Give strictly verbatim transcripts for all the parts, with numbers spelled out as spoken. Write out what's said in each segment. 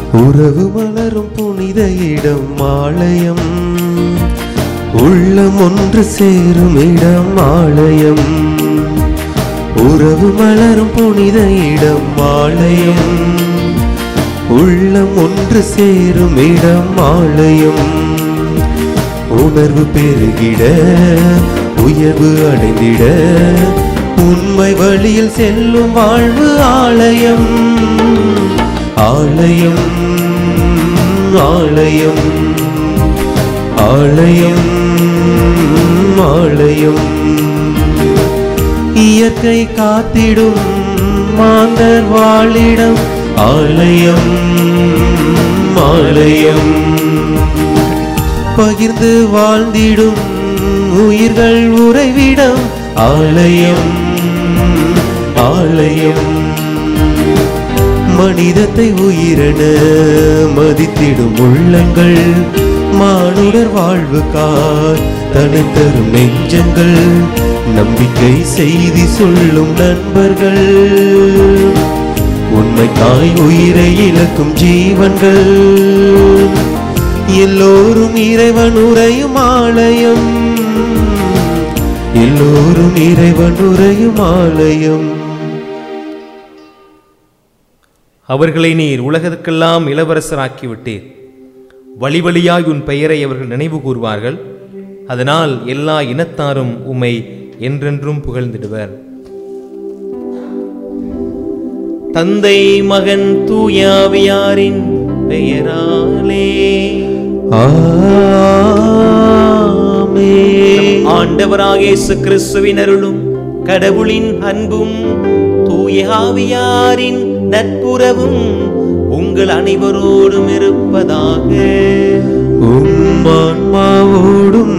உறவு மலரும் புனித இடம் ஆலயம், உள்ளம் ஒன்று சேரும் இடம் ஆலயம். உறவு மலரும் புனித இடம் ஆலயம், உள்ளம் ஒன்று சேரும் இடம் ஆலயம். உணர்வு பெருகிட உயர்வு அடைந்திட உண்மை வழியில் செல்லும் வாழ்வு ஆலயம். ஆலயம் ஆலயம் ஆலயம் ஆலயம். இயற்கை காத்திடும் மாந்தர் வாழிடம் ஆலயம் ஆலயம். பகிர்ந்து வாழ்ந்திடும் உயிர்கள் உறைவிடம் ஆலயம் ஆலயம். மனிதத்தை உயிரென மதித்திடும் உள்ளங்கள், மானுடர் வாழ்வுக்காய் தனி தரும் நெஞ்சங்கள், நம்பிக்கை செய்தி சொல்லும் நண்பர்கள், உண்மைக்காய் உயிரை இழக்கும் ஜீவன்கள், எல்லோரும் இறைவன் உரையும் ஆலயம், எல்லோரும் இறைவன் உரையும் ஆலயம். அவர்களை நீர் உலகத்துக்கெல்லாம் இளவரசராக்கிவிட்டீர். வழி வழியாய் உன் பெயரை அவர்கள் நினைவு கூறுவார்கள். அதனால் எல்லா இனத்தாரும் உம்மை என்றென்றும் புகழ்ந்திடுவர். தந்தை மகன் தூயாவியாரின் பெயராலே ஆமென். ஆண்டவராகிய இயேசு கிறிஸ்துவின் அருளும் கடவுளின் அன்பும் தூயாவியாரின் நட்புறவும் உங்கள் அனைவரோடும் இருப்பதாக. உம் ஆன்மாவோடும்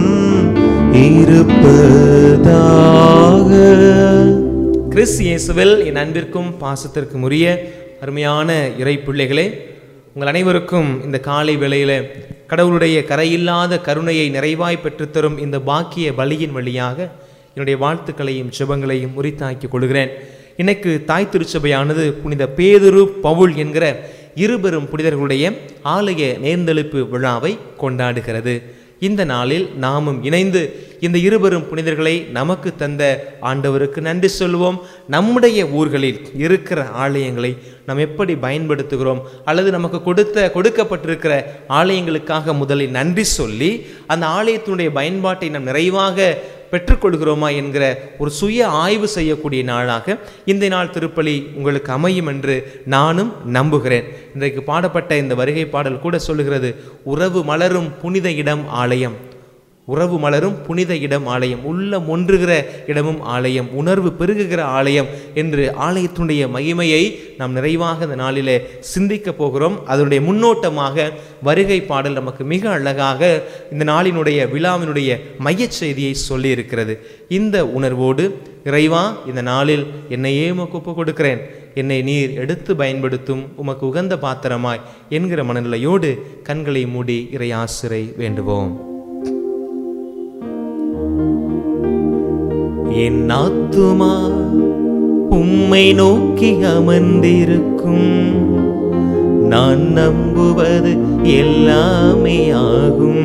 இருப்பதாக. கிறிஸ்து இயேசுவில் என் அன்பிற்கும் பாசத்திற்கும் உரிய அருமையான இறை பிள்ளைகளே, உங்கள் அனைவருக்கும் இந்த காலை வேளையில கடவுளுடைய கரையில்லாத கருணையை நிறைவாய் பெற்றுத்தரும் இந்த பாக்கிய பலியின் வழியாக என்னுடைய வாழ்த்துக்களையும் சுபங்களையும் உரித்தாக்கிக் கொள்கிறேன். இன்னைக்கு தாய் திருச்சபையானது புனித பேதுரு பவுல் என்கிற இருபெரும் புனிதர்களுடைய ஆலய நேர்ந்தெழுப்பு விழாவை கொண்டாடுகிறது. இந்த நாளில் நாமும் இணைந்து இந்த இருபெரும் புனிதர்களை நமக்கு தந்த ஆண்டவருக்கு நன்றி சொல்வோம். நம்முடைய ஊர்களில் இருக்கிற ஆலயங்களை நாம் எப்படி பயன்படுத்துகிறோம், அல்லது நமக்கு கொடுத்த கொடுக்கப்பட்டிருக்கிற ஆலயங்களுக்காக முதலில் நன்றி சொல்லி அந்த ஆலயத்தினுடைய பயன்பாட்டை நாம் நிறைவாக பெற்றுக்கொள்கிறோமா என்கிற ஒரு சுய ஆய்வு செய்யக்கூடிய நாளாக இந்த நாள் திருப்பலி உங்களுக்கு அமையும் என்று நானும் நம்புகிறேன். இன்றைக்கு பாடப்பட்ட இந்த வருகை பாடல் கூட சொல்லுகிறது, உறவு மலரும் புனித இடம் ஆலயம். உறவு மலரும் புனித இடம் ஆலயம், உள்ளம் ஒன்றுகிற இடமும் ஆலயம், உணர்வு பெருகுகிற ஆலயம் என்று ஆலயத்தினுடைய மகிமையை நாம் நிறைவாக இந்த நாளிலே சிந்திக்க போகிறோம். அதனுடைய முன்னோட்டமாக வருகை பாடல் நமக்கு மிக அழகாக இந்த நாளினுடைய விழாவினுடைய மைய செய்தியை சொல்லி இருக்கிறது. இந்த உணர்வோடு இறைவா, இந்த நாளில் என்னையே உமக்கு ஒப்பு கொடுக்கிறேன், என்னை நீர் எடுத்து பயன்படுத்தும் உமக்கு உகந்த பாத்திரமாய் என்கிற மனநிலையோடு கண்களை மூடி இறை ஆசிரை வேண்டுவோம். என் ஆத்துமா உம்மை நோக்கி அமர்ந்திருக்கும், நான் நம்புவது எல்லாமே ஆகும்.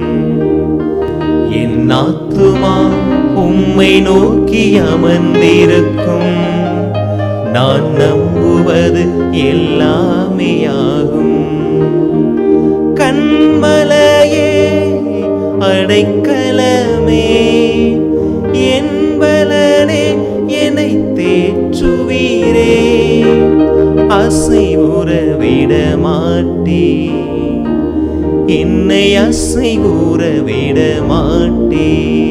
என் ஆத்துமா உம்மை நோக்கி அமர்ந்திருக்கும், நான் நம்புவது எல்லாமே ஆகும். கண்மலையே அடைக்கலமே என்பலனே என்னை தேற்றுவீரே, அசைவுற விட மாட்டே, என்னை அசைவுற விட மாட்டே.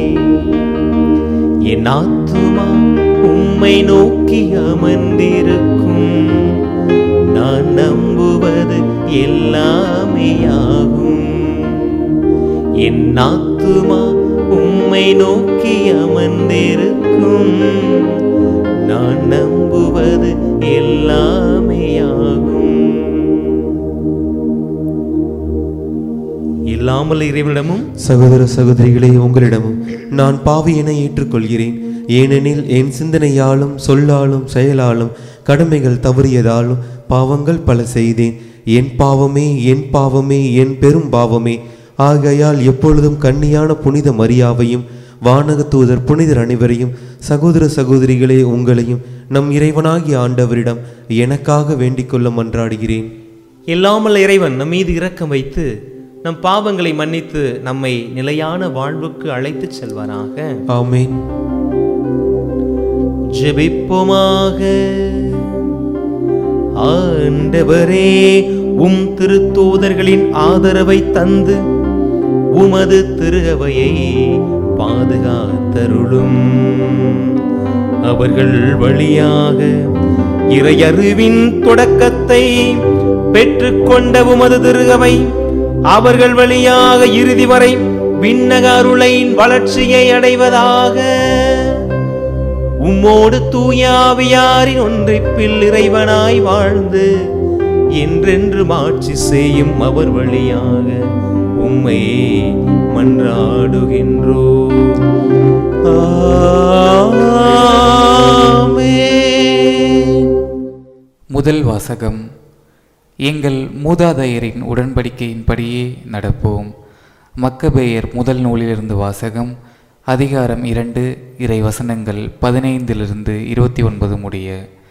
என் ஆத்துமா உம்மை நோக்கி அமர்ந்திருக்கும், நான் நம்புவது எல்லாமே ஆகும். என் ஆத்துமா உம்மை நோக்கி அமர்ந்திருக்கும், நான் நம்புவது எல்லாமே ஆகும். இல்லாமல் இறைவனிடமும் சகோதர சகோதரிகளே, உங்களிடமும் நான் பாவியனை ஏற்றுக்கொள்கிறேன். ஏனெனில் என் சிந்தனையாலும் சொல்லாலும் செயலாலும் கடமைகள் தவறியதாலும் பாவங்கள் பல செய்தேன். என் பாவமே, என் பாவமே, என் பெரும் பாவமே. ஆகையால் எப்பொழுதும் கன்னியான புனித மரியாவையும் வானக தூதர் புனிதர் அனைவரையும், சகோதர சகோதரிகளே உங்களையும் நம் இறைவனாகிய ஆண்டவரிடம் எனக்காக வேண்டிக் கொள்ள மன்றாடுகிறேன். எல்லாமல்ல இறைவன் நம் மீது இரக்கம் வைத்து நம் பாவங்களை மன்னித்து நம்மை நிலையான வாழ்வுக்கு அழைத்து செல்வாராக. ஆமென். ஜெபிப்போமாக. ஆண்டவரே, உம் திருத்தூதர்களின் ஆதரவை தந்து உமது திருஅவையை பாதுகாத்தருளும். அவர்கள் வழியாக இறையறிவின் தொடக்கத்தை பெற்றுக்கொண்ட உமது திருஅவை அவர்கள் வழியாக இறுதி வரை விண்ணக அருளின் வளர்ச்சியை அடைவதாக. உம்மோடு தூய ஆவியாரின் ஒன்றிப்பில் இறைவனாய் வாழ்ந்து என்றென்று ஆட்சி செய்யும் அவர் வழியாக உம்மை மன்றாடுகின்றோம். ஆமென். முதல் வாசகம். எங்கள் மூதாதையரின் உடன்படிக்கையின்படியே நடப்போம். மக்கபேயர் முதல் நூலிலிருந்து வாசகம். அதிகாரம் இரண்டு, இறை வசனங்கள் பதினைந்திலிருந்து இருபத்தி ஒன்பது முடிய.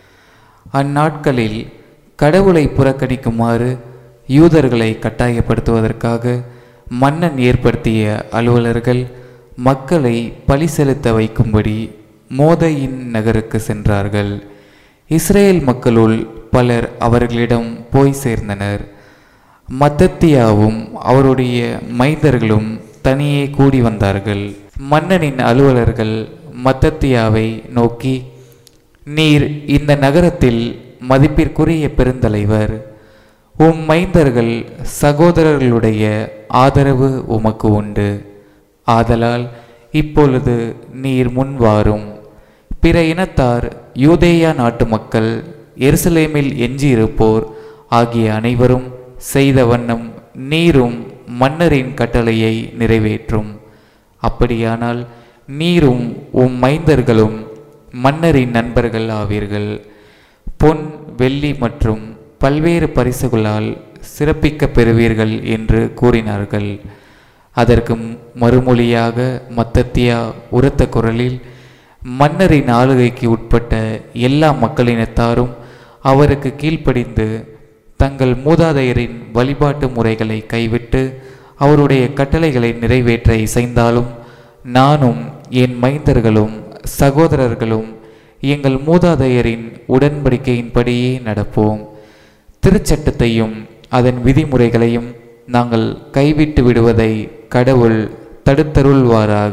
அந்நாட்களில் கடவுளை புறக்கணிக்குமாறு யூதர்களை கட்டாயப்படுத்துவதற்காக மன்னன் ஏற்படுத்திய அலுவலர்கள் மக்களை பலி செலுத்த வைக்கும்படி மோதையின் நகருக்கு சென்றார்கள். இஸ்ரேல் மக்களுள் பலர் அவர்களிடம் போய் சேர்ந்தனர். மத்தத்தியாவும் அவருடைய மைந்தர்களும் தனியே கூடி வந்தார்கள். மன்னனின் அலுவலர்கள் மத்தத்தியாவை நோக்கி, நீர் இந்த நகரத்தில் மதிப்பிற்குரிய பெருந்தலைவர். உம் மைந்தர்கள் சகோதரர்களுடைய ஆதரவு உமக்கு உண்டு. ஆதலால் இப்பொழுது நீர் முன்வாரும். பிற இனத்தார், யூதேயா நாட்டு மக்கள், எருசலேமில் எஞ்சியிருப்போர் ஆகிய அனைவரும் செய்த வண்ணம் நீரும் மன்னரின் கட்டளையை நிறைவேற்றும். அப்படியானால் நீரும் உம் மைந்தர்களும் மன்னரின் நண்பர்கள் ஆவீர்கள். பொன், வெள்ளி மற்றும் பல்வேறு பரிசுகளால் சிறப்பிக்க பெறுவீர்கள் என்று கூறினார்கள். அதற்கு மறுமொழியாக மத்தத்தியா உரத்த குரலில், மன்னரின் ஆளுகைக்கு உட்பட்ட எல்லா மக்களினத்தாரும் அவருக்கு கீழ்ப்படிந்து தங்கள் மூதாதையரின் வழிபாட்டு முறைகளை கைவிட்டு அவருடைய கட்டளைகளை நிறைவேற்ற இசைந்தாலும் நானும் என் மைந்தர்களும் சகோதரர்களும் எங்கள் மூதாதையரின் உடன்படிக்கையின்படியே நடப்போம். திருச்சட்டத்தையும் அதன் விதிமுறைகளையும் நாங்கள் கைவிட்டு விடுவதை கடவுள் தடுத்தருள்வாராக.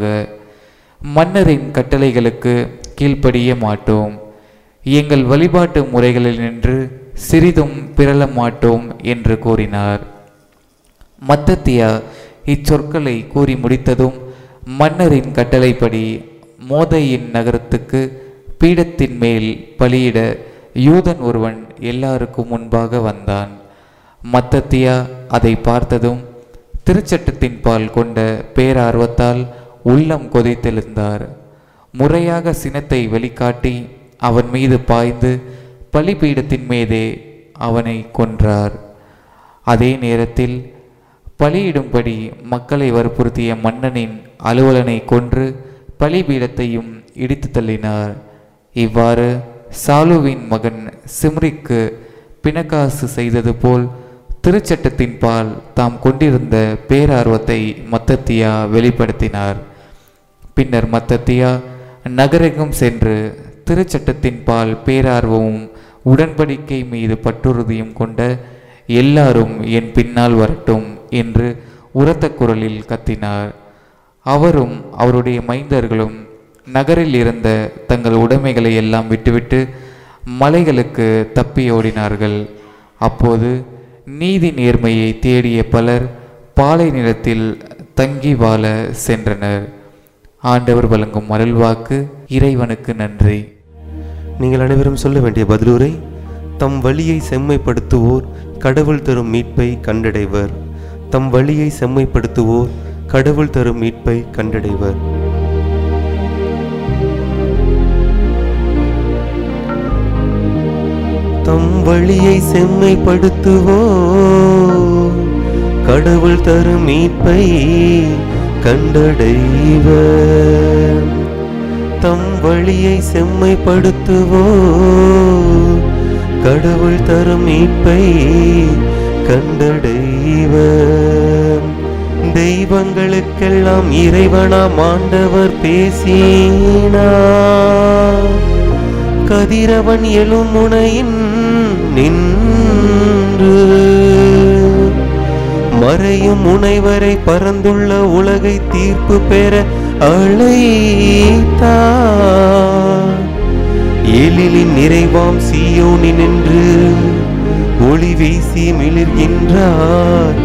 மன்னரின் கட்டளைகளுக்கு கீழ்ப்படிய மாட்டோம். எங்கள் வழிபாட்டு முறைகளில் நின்று சிறிதும் பிறள மாட்டோம் என்று கூறினார். மத்தத்தியா இச்சொற்களை கூறி முடித்ததும் மன்னரின் கட்டளைப்படி மோதையின் நகரத்துக்கு பீடத்தின் மேல் பலியிட யூதன் ஒருவன் எல்லாருக்கும் முன்பாக வந்தான். மத்தத்தியா அதை பார்த்ததும் திருச்சட்டத்தின் பால் கொண்ட பேரார்வத்தால் உள்ளம் கொதித்தெழுந்தார். முறையாக சினத்தை வெளிக்காட்டி அவன் மீது பாய்ந்து பலிபீடத்தின் மீதே அவனை கொன்றார். அதே நேரத்தில் பலியிடும்படி மக்களை வற்புறுத்திய மன்னனின் அலுவலனை கொன்று பலிபீடத்தையும் இடித்து தள்ளினார். இவ்வாறு சாலுவின் மகன் சிம்ரிக்கு பிணக்காசு செய்தது போல் திருச்சட்டத்தின் பால் தாம் கொண்டிருந்த பேரார்வத்தை மத்தத்தியா வெளிப்படுத்தினார். பின்னர் மத்தத்தியா நகரெங்கும் சென்று திருச்சட்டத்தின் பால் பேரார்வமும் உடன்படிக்கை மீது பற்றுறுதியும் கொண்ட எல்லாரும் என் பின்னால் வரட்டும் என்று உரத்த குரலில் கத்தினார். அவரும் அவருடைய மைந்தர்களும் நகரில் இருந்த தங்கள் உடைமைகளை எல்லாம் விட்டுவிட்டு மலைகளுக்கு தப்பி ஓடினார்கள். அப்போது நீதி நேர்மையை தேடிய பலர் பாலை நிலத்தில் தங்கி வாழ சென்றனர். ஆண்டவர் வழங்கும் அருள்வாக்கு. இறைவனுக்கு நன்றி. நீங்கள் அனைவரும் சொல்ல வேண்டிய பதிலுரை: தம் வழியை செம்மைப்படுத்துவோர் கடவுள் தரும் மீட்பை கண்டடைவர். தம் வழியை செம்மைப்படுத்துவோர் கடவுள் தரும் மீட்பை கண்டடைவர். தம் வழியை செம்மைப்படுத்துவோ கடவுள் தரும் மீட்பை கண்டடைவர். தம் வழியை செம்மைப்படுத்துவோ கடவுள் தரும் மீட்பை கண்டடைவர். தெய்வங்களுக்கெல்லாம் இறைவனாம் ஆண்டவர் பேசினார். கதிரவன் எழும் முனையின் நின்று மறையும் முனைவரை பரந்துள்ள உலகை தீர்ப்பு பெற அழைத்தார். எழிலின் நிறைவாம் சீயோனில் நின்று ஒளி வீசி மிளிர்கின்றார்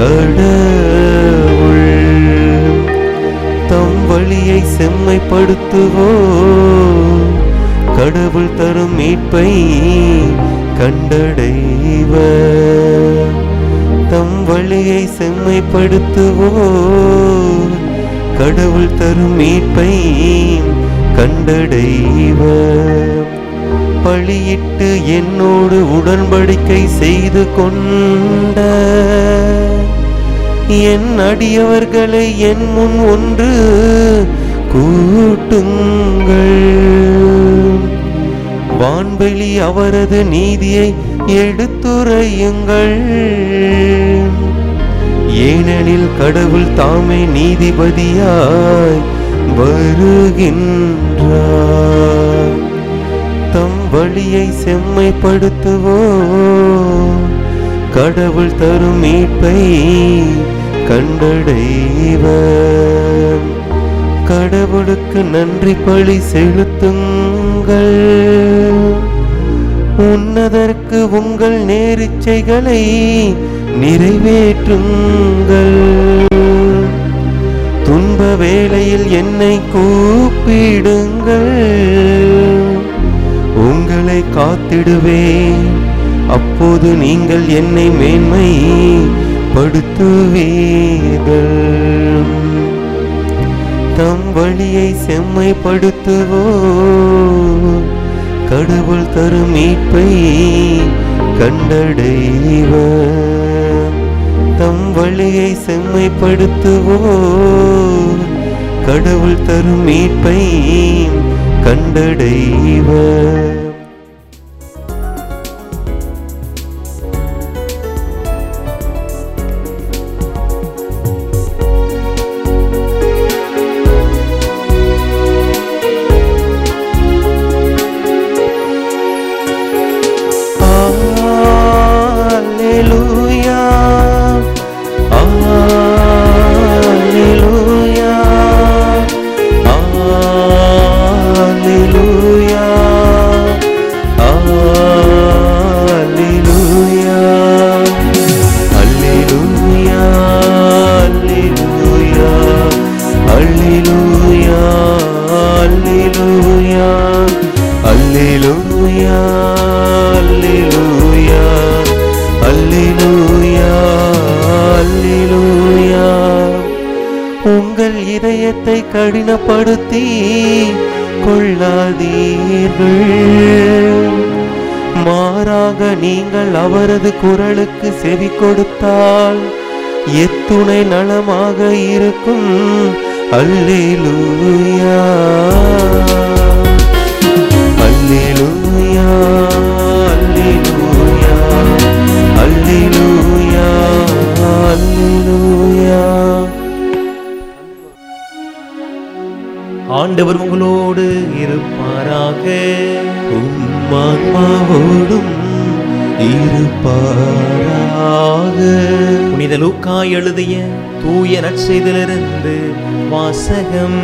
கடவுள். தம் வழியை செம்மைப்படுத்துவோ கடவுள் தரும் மீட்பை கண்டடைவர். தம் வழியை செம்மைப்படுத்துவோ கடவுள் தரும் மீட்பை கண்டடைவர். பழியிட்டு என்னோடு உடன்படிக்கை செய்து கொண்ட என் அடியவர்களை என் முன் ஒன்று கூட்டுங்கள். வான்வெளி அவரது நீதியை எடுத்துரையுங்கள். ஏனெனில் கடவுள் தாமே நீதிபதியாய் வருகின்றார். தம் வழியை செம்மைப்படுத்துவோ கடவுள் தரும் மீட்பை கண்டடைவர். கடவுளுக்கு நன்றி பலி செலுத்துங்கள். உன்னதற்கு உங்கள் நேரிச்சைகளை நிறைவேற்றுங்கள். துன்ப வேளையில் என்னை கூப்பிடுங்கள். உங்களை காத்திடுவேன். அப்போது நீங்கள் என்னை மேன்மை படுத்துவீர்கள். தம் வழியை செம்மைப்படுத்துவோ கடவுள் தரும் மீட்பை கண்டடைவர். தம் வழியை செம்மைப்படுத்துவோ கடவுள் தரும் மீட்பை கண்டடைவர். உங்கள் இதயத்தை கடினப்படுத்தி கொள்ளாதீர்கள். மாறாக நீங்கள் அவரது குரலுக்கு செவி கொடுத்தால் எத்துணை நலமாக இருக்கும். அல்லேலூயா அல்லேலூயா அல்லேலூயா அல்லேலூயா அல்லேலூயா. ஆண்டவர் உங்களோடு இருப்பாராக. உம்மான்மாவோடும் இருப்பாராக. புனித லூக்கா எழுதிய தூய நற்செய்தியிலிருந்து வாசகம்.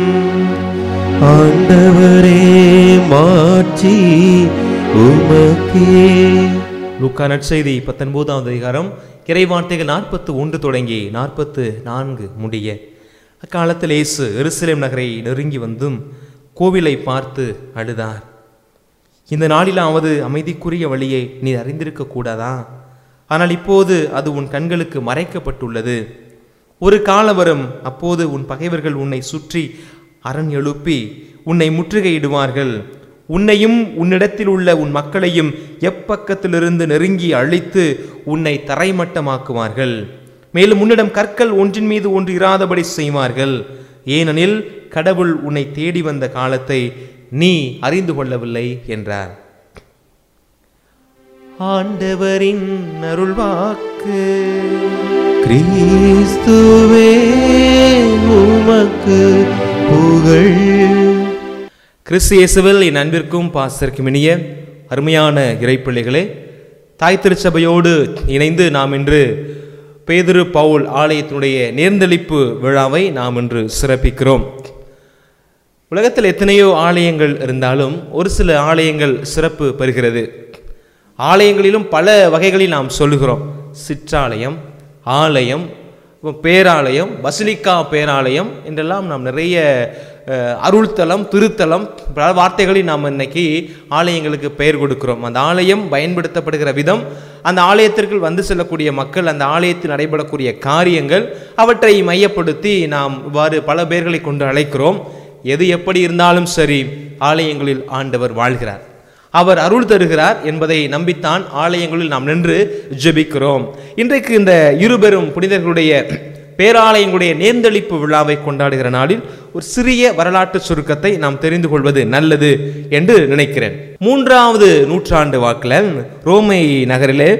ஆண்டவரே மாட்சி உமக்கே. லூக்கா நற்செய்தி பத்தொன்பதாவது அதிகாரம் இறைவார்த்தைகள் நாற்பத்து ஒன்று தொடங்கி நாற்பத்து நான்கு முடிய. அக்காலத்தில் இயேசு எருசலேம் நகரை நெருங்கி வந்தும் கோவிலை பார்த்து அழுதார். இந்த நாளிலாவது அமைதிக்குரிய வழியை நீ அறிந்திருக்க கூடாதா? ஆனால் இப்போது அது உன் கண்களுக்கு மறைக்கப்பட்டுள்ளது. ஒரு காலம் வரும், அப்போது உன் பகைவர்கள் உன்னை சுற்றி அரண் எழுப்பி உன்னை முற்றுகையிடுவார்கள். உன்னையும் உன்னிடத்தில் உள்ள உன் மக்களையும் எப்பக்கத்திலிருந்து நெருங்கி அழித்து உன்னை தரைமட்டமாக்குவார்கள். மேலும் உன்னிடம் கற்கள் ஒன்றின் மீது ஒன்று இராதபடி செய்வார்கள். ஏனெனில் கடவுள் உன்னை தேடி வந்த காலத்தை நீ அறிந்து கொள்ளவில்லை என்றார். ஆண்டவரின் அருள்வாக்கு. கிறிஸ்துவே உமக்கு புகழ். கிறிஸ்து இயேசுவில் என் அன்பிற்கும் பாசத்திற்கும் இனிய அருமையான இறைப்பிள்ளைகளே, தாய் திருச்சபையோடு இணைந்து நாம் இன்று பேதுரு பவுல் ஆலயத்தினுடைய நேர்ந்தளிப்பு விழாவை நாம் இன்று சிறப்பிக்கிறோம். உலகத்தில் எத்தனையோ ஆலயங்கள் இருந்தாலும் ஒரு சில ஆலயங்கள் சிறப்பு பெறுகிறது. ஆலயங்களிலும் பல வகைகளில் நாம் சொல்லுகிறோம். சிற்றாலயம், ஆலயம், பேராலயம், பசிலிக்கா பேராலயம் என்றெல்லாம் நாம் நிறைய அருள்தலம், திருத்தலம், பல வார்த்தைகளில் நாம் இன்னைக்கு ஆலயங்களுக்கு பெயர் கொடுக்கிறோம். அந்த ஆலயம் பயன்படுத்தப்படுகிற விதம், அந்த ஆலயத்திற்குள் வந்து செல்லக்கூடிய மக்கள், அந்த ஆலயத்தில் நடைபெறக்கூடிய காரியங்கள், அவற்றை மையப்படுத்தி நாம் இவ்வாறு பல பெயர்களை கொண்டு அழைக்கிறோம். எது எப்படி இருந்தாலும் சரி, ஆலயங்களில் ஆண்டவர் வாழ்கிறார், அவர் அருள் தருகிறார் என்பதை நம்பித்தான் ஆலயங்களில் நாம் நின்று ஜெபிக்கிறோம். இன்றைக்கு இந்த இருபெரும் புனிதர்களுடைய பேராலயங்களுடைய நேர்ந்தளிப்பு விழாவை கொண்டாடுகிற நாளில் ஒரு சிறிய வரலாற்று சுருக்கத்தை நாம் தெரிந்து கொள்வது நல்லது என்று நினைக்கிறேன். மூன்றாவது நூற்றாண்டு வாக்கில் ரோமை நகரிலே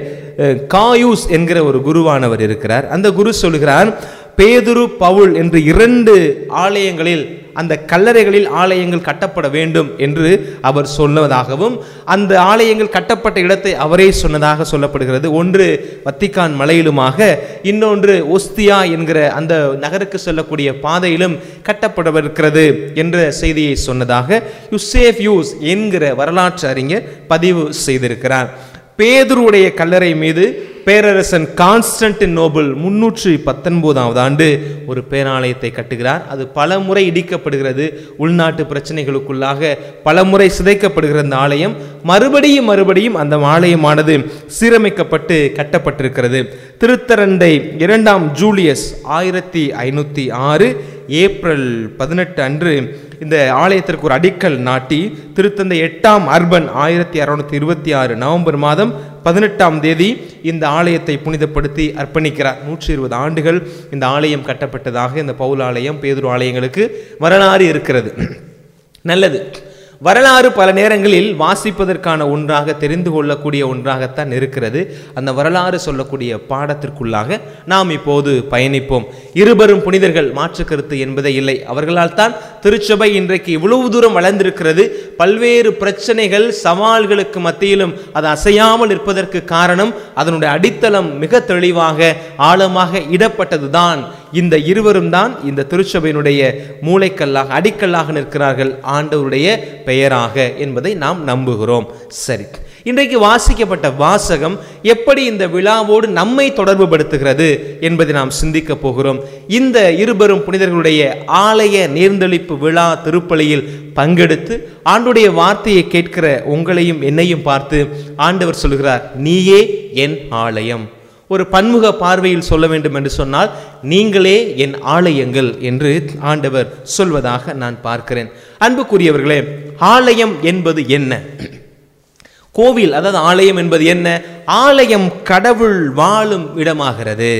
காயூஸ் என்கிற ஒரு குருவானவர் இருக்கிறார். அந்த குரு சொல்கிறார், பேதுரு பவுல் என்று இரண்டு ஆலயங்களில், அந்த கல்லறைகளில் ஆலயங்கள் கட்டப்பட வேண்டும் என்று அவர் சொன்னதாகவும், அந்த ஆலயங்கள் கட்டப்பட்ட இடத்தை அவரே சொன்னதாக சொல்லப்படுகிறது. ஒன்று வத்திக்கான் மலையிலுமாக, இன்னொன்று ஒஸ்தியா என்கிற அந்த நகருக்கு செல்லக்கூடிய பாதையிலும் கட்டப்படவிருக்கிறது என்ற செய்தியை சொன்னதாக யூசேபியூஸ் என்கிற வரலாற்று அறிஞர் பதிவு செய்திருக்கிறார். பேதுருவுடைய கல்லறை மீது பேரரசன் கான்ஸ்டன்டினோபிள் முன்னூற்றி பத்தொன்பதாவது ஆண்டு ஒரு பேராலயத்தை கட்டுகிறார். அது பல முறை இடிக்கப்படுகிறது. உள்நாட்டு பிரச்சனைகளுக்குள்ளாக பல முறை சிதைக்கப்படுகிற அந்த ஆலயம் மறுபடியும் மறுபடியும் அந்த ஆலயமானது சீரமைக்கப்பட்டு கட்டப்பட்டிருக்கிறது. திருத்தரண்டை இரண்டாம் ஜூலியஸ் ஆயிரத்தி ஐநூற்றி ஆறு ஏப்ரல் பதினெட்டு அன்று இந்த ஆலயத்திற்கு ஒரு அடிக்கல் நாட்டி, திருத்தந்தை எட்டாம் அர்பன் ஆயிரத்தி அறுநூத்தி இருபத்தி ஆறு நவம்பர் மாதம் பதினெட்டாம் தேதி இந்த ஆலயத்தை புனிதப்படுத்தி அர்ப்பணிக்கிறார். நூற்றி இருபது ஆண்டுகள் இந்த ஆலயம் கட்டப்பட்டதாக இந்த பவுல் ஆலயம், பேதுரு ஆலயங்களுக்கு வரலாறு இருக்கிறது. நல்லது. வரலாறு பல நேரங்களில் வாசிப்பதற்கான ஒன்றாக, தெரிந்து கொள்ளக்கூடிய ஒன்றாகத்தான் இருக்கிறது. அந்த வரலாறு சொல்லக்கூடிய பாடத்திற்குள்ளாக நாம் இப்போது பயணிப்போம். இருபெரும் புனிதர்கள், மாற்று கருத்து என்பதே இல்லை. அவர்களால் தான் திருச்சபை இன்றைக்கு இவ்வளவு தூரம் வளர்ந்திருக்கிறது. பல்வேறு பிரச்சனைகள், சவால்களுக்கு மத்தியிலும் அது அசையாமல் இருப்பதற்கு காரணம் அதனுடைய அடித்தளம் மிக தெளிவாக ஆழமாக இடப்பட்டதுதான். இந்த இருவரும் தான் இந்த திருச்சபையினுடைய மூளைக்கல்லாக, அடிக்கல்லாக நிற்கிறார்கள், ஆண்டவருடைய பெயராக என்பதை நாம் நம்புகிறோம். சரி, இன்றைக்கு வாசிக்கப்பட்ட வாசகம் எப்படி இந்த விழாவோடு நம்மை தொடர்பு படுத்துகிறது என்பதை நாம் சிந்திக்க போகிறோம். இந்த இருபெரும் புனிதர்களுடைய ஆலய நேர்ந்தளிப்பு விழா திருப்பலியில் பங்கெடுத்து ஆண்டுடைய வார்த்தையை கேட்கிற உங்களையும் என்னையும் பார்த்து ஆண்டவர் சொல்கிறார், நீயே என் ஆலயம். ஒரு பன்முக பார்வையில் சொல்ல வேண்டும் என்று சொன்னால், நீங்களே என் ஆலயங்கள் என்று ஆண்டவர் சொல்வதாக நான் பார்க்கிறேன். அன்புக்குரியவர்களே, ஆலயம் என்பது என்ன? கோவில், அதாவது ஆலயம் என்பது என்ன? ஆலயம் கடவுள் வாழும் இடமாகிறது.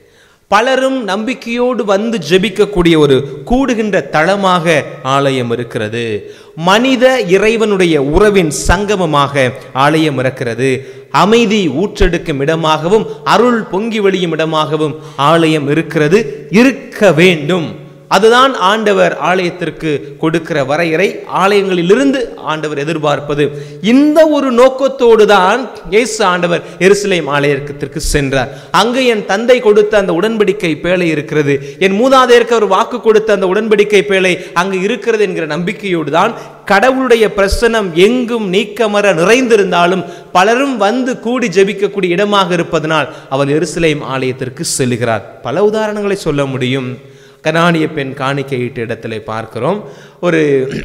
பலரும் நம்பிக்கையோடு வந்து ஜெபிக்கக்கூடிய ஒரு கூடுகின்ற தளமாக ஆலயம் இருக்கிறது. மனித இறைவனுடைய உறவின் சங்கமமாக ஆலயம் இருக்கிறது. அமைதி ஊற்றெடுக்கும் இடமாகவும் அருள் பொங்கி வழியும் இடமாகவும் ஆலயம் இருக்கிறது, இருக்க வேண்டும். அதுதான் ஆண்டவர் ஆலயத்திற்கு கொடுக்கிற வரையறை, ஆலயங்களிலிருந்து ஆண்டவர் எதிர்பார்ப்பது. இந்த ஒரு நோக்கத்தோடு தான் இயேசு ஆண்டவர் எருசலேம் ஆலயத்திற்கு சென்றார். அங்கு என் தந்தை கொடுத்த அந்த உடன்படிக்கை பேழை இருக்கிறது, என் மூதாதையருக்கு அவர் வாக்கு கொடுத்த அந்த உடன்படிக்கை பேழை அங்கு இருக்கிறது என்கிற நம்பிக்கையோடு தான் கடவுளுடைய பிரசன்னம் எங்கும் நீக்கமர நிறைந்திருந்தாலும் பலரும் வந்து கூடி ஜெபிக்கக்கூடிய இடமாக இருப்பதனால் அவர் எருசலேம் ஆலயத்திற்கு செல்கிறார். பல உதாரணங்களை சொல்ல முடியும். கனானிய பெண் காணிக்கையிட்ட இடத்துல பார்க்கிறோம். ஒரு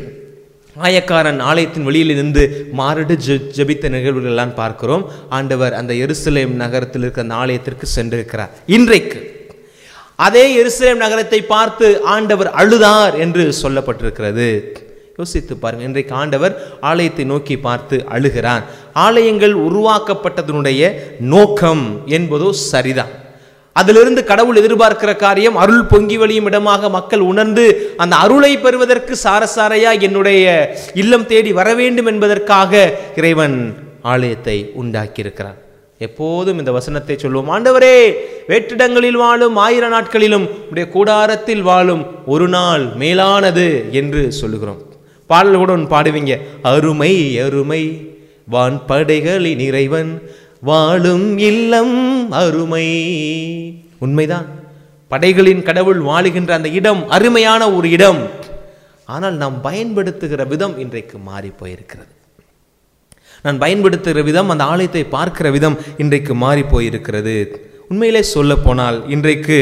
ஆயக்காரன் ஆலயத்தின் வெளியில் இருந்து மாரடு ஜெபித்த நிகழ்வுகள் எல்லாம் பார்க்கிறோம். ஆண்டவர் அந்த எருசலேம் நகரத்தில் இருக்கிற அந்த ஆலயத்திற்கு சென்றிருக்கிறார். இன்றைக்கு அதே எருசலேம் நகரத்தை பார்த்து ஆண்டவர் அழுதார் என்று சொல்லப்பட்டிருக்கிறது. யோசித்து பாருங்கள். இன்றைக்கு ஆண்டவர் ஆலயத்தை நோக்கி பார்த்து அழுகிறார். ஆலயங்கள் உருவாக்கப்பட்டதனுடைய நோக்கம் என்பதோ சரிதான். அதிலிருந்து கடவுள் எதிர்பார்க்கிற காரியம் அருள் பொங்கி வழியும் இடமாக மக்கள் உணர்ந்து அந்த அருளை பெறுவதற்கு சாரசாரையா என்னுடைய இல்லம் தேடி வர வேண்டும் என்பதற்காக இறைவன் ஆலயத்தை உண்டாக்கியிருக்கிறார். எப்போதும் இந்த வசனத்தை சொல்வோம், ஆண்டவரே வேற்றிடங்களில் வாழும் ஆயிர நாட்களிலும் உடைய கூடாரத்தில் வாழும் ஒரு நாள் மேலானது என்று சொல்லுகிறோம். பாடல் கூட ஒன்று பாடுவீங்க, அருமை அருமை வான் படைகளின் இறைவன் வாழும் இல்லம் அருமை. உண்மைதான், படைகளின் கடவுள் வாழுகின்ற அந்த இடம் அருமையான ஒரு இடம். ஆனால் நாம் பயன்படுத்துகிற விதம் இன்றைக்கு மாறி போயிருக்கிறது. நான் பயன்படுத்துகிற விதம், அந்த ஆலயத்தை பார்க்கிற விதம் இன்றைக்கு மாறி போயிருக்கிறது. உண்மையிலே சொல்ல போனால் இன்றைக்கு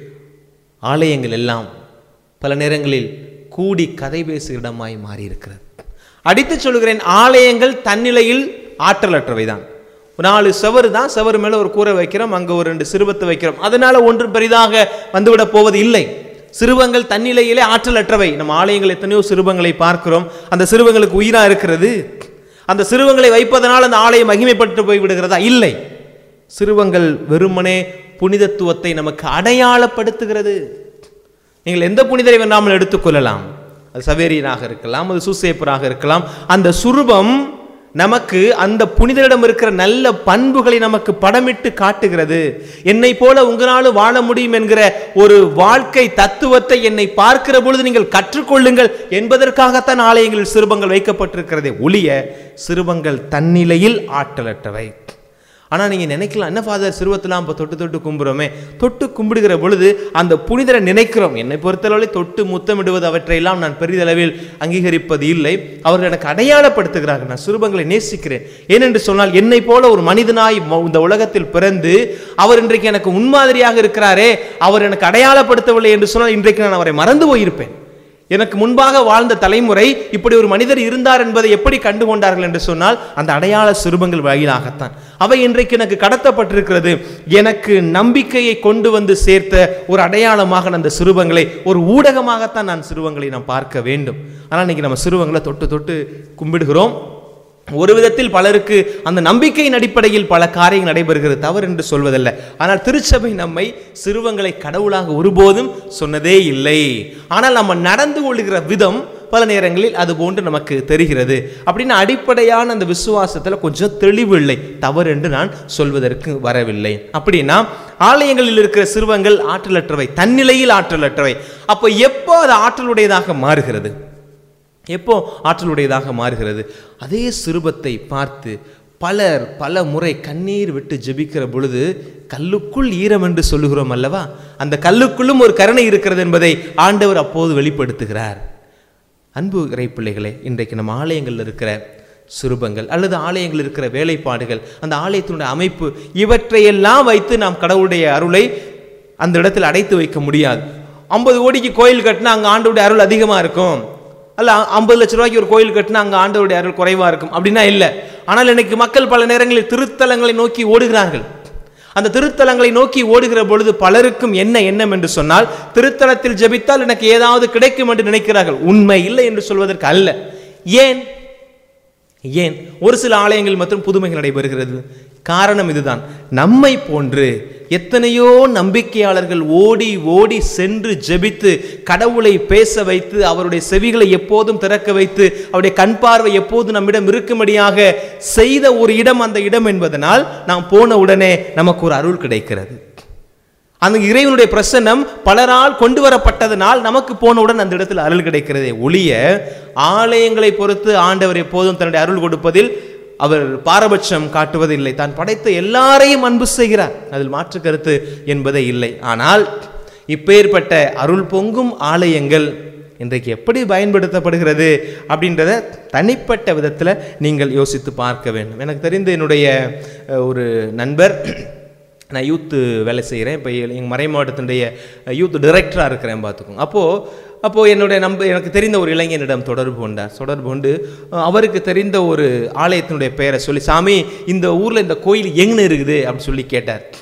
ஆலயங்கள் எல்லாம் பல நேரங்களில் கூடி கதை பேசு இடமாய் மாறி இருக்கிறது. அடித்து சொல்கிறேன், ஆலயங்கள் தன்னிலையில் ஆற்றலற்றவை தான். நாலு செவரு தான், செவரு மேலே ஒரு கூரை வைக்கிறோம், அங்கே ஒரு ரெண்டு சிறுவத்தை வைக்கிறோம், அதனால ஒன்றும் பெரிதாக வந்துவிட போவது இல்லை. சிறுவங்கள் தன்னிலையிலே ஆற்றலற்றவை. நம்ம ஆலயங்கள் எத்தனையோ சிறுவங்களை பார்க்கிறோம், அந்த சிறுவங்களுக்கு உயிரா இருக்கிறது. அந்த சிறுவங்களை வைப்பதனால் அந்த ஆலயம் மகிமைப்பட்டு போய் விடுகிறதா? இல்லை. சிறுவங்கள் வெறுமனே புனிதத்துவத்தை நமக்கு அடையாளப்படுத்துகிறது. நீங்கள் எந்த புனிதரை வேண்டாமல் எடுத்துக்கொள்ளலாம், அது சவேரியனாக இருக்கலாம், அது சூசேப்பராக இருக்கலாம். அந்த சுரூபம் நமக்கு அந்த புனிதரிடம் இருக்கிற நல்ல பண்புகளை நமக்கு படமிட்டு காட்டுகிறது. என்னை போல உங்களால் வாழ முடியும் என்கிற ஒரு வாழ்க்கை தத்துவத்தை என்னை பார்க்கிற பொழுது நீங்கள் கற்றுக்கொள்ளுங்கள் என்பதற்காகத்தான் ஆலயங்களில் சிறுபங்கள் வைக்கப்பட்டிருக்கிறதே ஒழிய சிறுபங்கள் தன்னிலையில் ஆற்றலற்றவை. ஆனால் நீங்கள் நினைக்கலாம், என்ன ஃபாதர் சிறுவத்தெல்லாம் இப்போ தொட்டு தொட்டு கும்பிடுறோமே, தொட்டு கும்பிடுகிற பொழுது அந்த புனிதரை நினைக்கிறோம். என்னை பொறுத்தளவில் தொட்டு முத்தமிடுவது அவற்றையெல்லாம் நான் பெரிதளவில் அங்கீகரிப்பது இல்லை. அவர்கள் எனக்கு அடையாளப்படுத்துகிறார்கள், நான் சிறுபங்களை நேசிக்கிறேன். ஏனென்று சொன்னால், என்னை போல ஒரு மனிதனாய் இந்த உலகத்தில் பிறந்து அவர் இன்றைக்கு எனக்கு முன்மாதிரியாக இருக்கிறாரே, அவர் எனக்கு அடையாளப்படுத்தவில்லை என்று சொன்னால் இன்றைக்கு நான் அவரை மறந்து போயிருப்பேன். எனக்கு முன்பாக வாழ்ந்த தலைமுறை இப்படி ஒரு மனிதர் இருந்தார் என்பதை எப்படி கண்டுகொண்டார்கள் என்று சொன்னால் அந்த அடையாள சிறுபங்கள் வழியிலாகத்தான். அவை இன்றைக்கு எனக்கு கடத்தப்பட்டிருக்கிறது. எனக்கு நம்பிக்கையை கொண்டு வந்து சேர்த்த ஒரு அடையாளமாக அந்த சிறுபங்களை, ஒரு ஊடகமாகத்தான் நான் சிறுவங்களை நாம் பார்க்க வேண்டும். ஆனால் இன்னைக்கு நம்ம சிறுவங்களை தொட்டு தொட்டு கும்பிடுகிறோம். ஒரு விதத்தில் பலருக்கு அந்த நம்பிக்கையின் அடிப்படையில் பல காரியங்கள் நடைபெறுகிறது, தவறு என்று சொல்வதல்ல. ஆனால் திருச்சபை நம்மை சிறுவங்களை கடவுளாக ஒருபோதும் சொன்னதே இல்லை. ஆனால் நம்ம நடந்து கொள்கிற விதம் பல நேரங்களில் அது போன்று நமக்கு தெரிகிறது. அப்படின்னு அடிப்படையான அந்த விசுவாசத்தில் கொஞ்சம் தெளிவு இல்லை, தவறு என்று நான் சொல்வதற்கு வரவில்லை. அப்படின்னா ஆலயங்களில் இருக்கிற சிறுவங்கள் ஆற்றலற்றவை, தன்னிலையில் ஆற்றலற்றவை. அப்போ எப்போ அது ஆற்றலுடையதாக மாறுகிறது? எப்போ ஆற்றலுடையதாக மாறுகிறது? அதே சிறுபத்தை பார்த்து பலர் பல முறை கண்ணீர் விட்டு ஜெபிக்கிற பொழுது கல்லுக்குள் ஈரம் என்று சொல்லுகிறோம் அல்லவா, அந்த கல்லுக்குள்ளும் ஒரு கருணை இருக்கிறது என்பதை ஆண்டவர் அப்போது வெளிப்படுத்துகிறார். அன்பு இறைப்பிள்ளைகளே, இன்றைக்கு நம்ம ஆலயங்களில் இருக்கிற சிறுபங்கள் அல்லது ஆலயங்களில் இருக்கிற வேலைப்பாடுகள், அந்த ஆலயத்தினுடைய அமைப்பு, இவற்றையெல்லாம் வைத்து நாம் கடவுளுடைய அருளை அந்த இடத்தில் அடைத்து வைக்க முடியாது. ஐம்பது கோடிக்கு கோயில் கட்டினா அங்கே ஆண்டவருடைய அருள் அதிகமாக இருக்கும், அல்ல ஐம்பது லட்ச ரூபாய்க்கு ஒரு கோயில் கட்டினா அங்கே ஆண்டவருடைய அருள் குறைவாக இருக்கும் அப்படின்னா இல்லை. ஆனால் இன்னைக்கு மக்கள் பல நேரங்களில் திருத்தலங்களை நோக்கி ஓடுகிறார்கள். அந்த திருத்தலங்களை நோக்கி ஓடுகிற பொழுது பலருக்கும் என்ன எண்ணம் என்று சொன்னால், திருத்தலத்தில் ஜெபித்தால் எனக்கு ஏதாவது கிடைக்கும் என்று நினைக்கிறார்கள். உண்மை இல்லை என்று சொல்வதற்கு அல்ல. ஏன் ஏன் ஒரு சில ஆலயங்கள் மற்றும் புதுமைகள் நடைபெறுகிறது? காரணம் இதுதான். நம்மை போன்று எத்தனையோ நம்பிக்கையாளர்கள் ஓடி ஓடி சென்று ஜெபித்து கடவுளை பேச வைத்து அவருடைய செவிகளை எப்போதும் திறக்க வைத்து அவருடைய கண் பார்வை எப்போதும் நம்மிடம் இருக்கும்படியாக செய்த ஒரு இடம் அந்த இடம் என்பதனால் நாம் போன உடனே நமக்கு ஒரு அருள் கிடைக்கிறது. அந்த இறைவனுடைய பிரசன்னம் பலரால் கொண்டு வரப்பட்டதனால் நமக்கு போனவுடன் அந்த இடத்தில் அருள் கிடைக்கிறதே ஒழிய, ஆலயங்களை பொறுத்து ஆண்டவர் எப்போதும் தன்னுடைய அருள் கொடுப்பதில் அவர் பாரபட்சம் காட்டுவதில்லை. தான் படைத்த எல்லாரையும் அன்பு செய்கிறார், அதில் மாற்று கருத்து என்பதே இல்லை. ஆனால் இப்பேற்பட்ட அருள் பொங்கும் ஆலயங்கள் இன்றைக்கு எப்படி பயன்படுத்தப்படுகிறது அப்படின்றத தனிப்பட்ட விதத்தில் நீங்கள் யோசித்து பார்க்க வேண்டும். எனக்கு தெரிந்த என்னுடைய ஒரு நண்பர், நான் யூத்து வேலை செய்கிறேன், இப்போ எங்கள் மறை மாவட்டத்தினுடைய யூத் டைரக்டராக இருக்கிறேன் பார்த்துக்கோங்க. அப்போது அப்போது என்னுடைய நம்ப எனக்கு தெரிந்த ஒரு இளைஞனிடம் தொடர்பு கொண்டார். தொடர்பு கொண்டு அவருக்கு தெரிந்த ஒரு ஆலயத்தினுடைய பெயரை சொல்லி, சாமி இந்த ஊரில் இந்த கோயில் எங்கே இருக்குது அப்படின்னு சொல்லி கேட்டார்.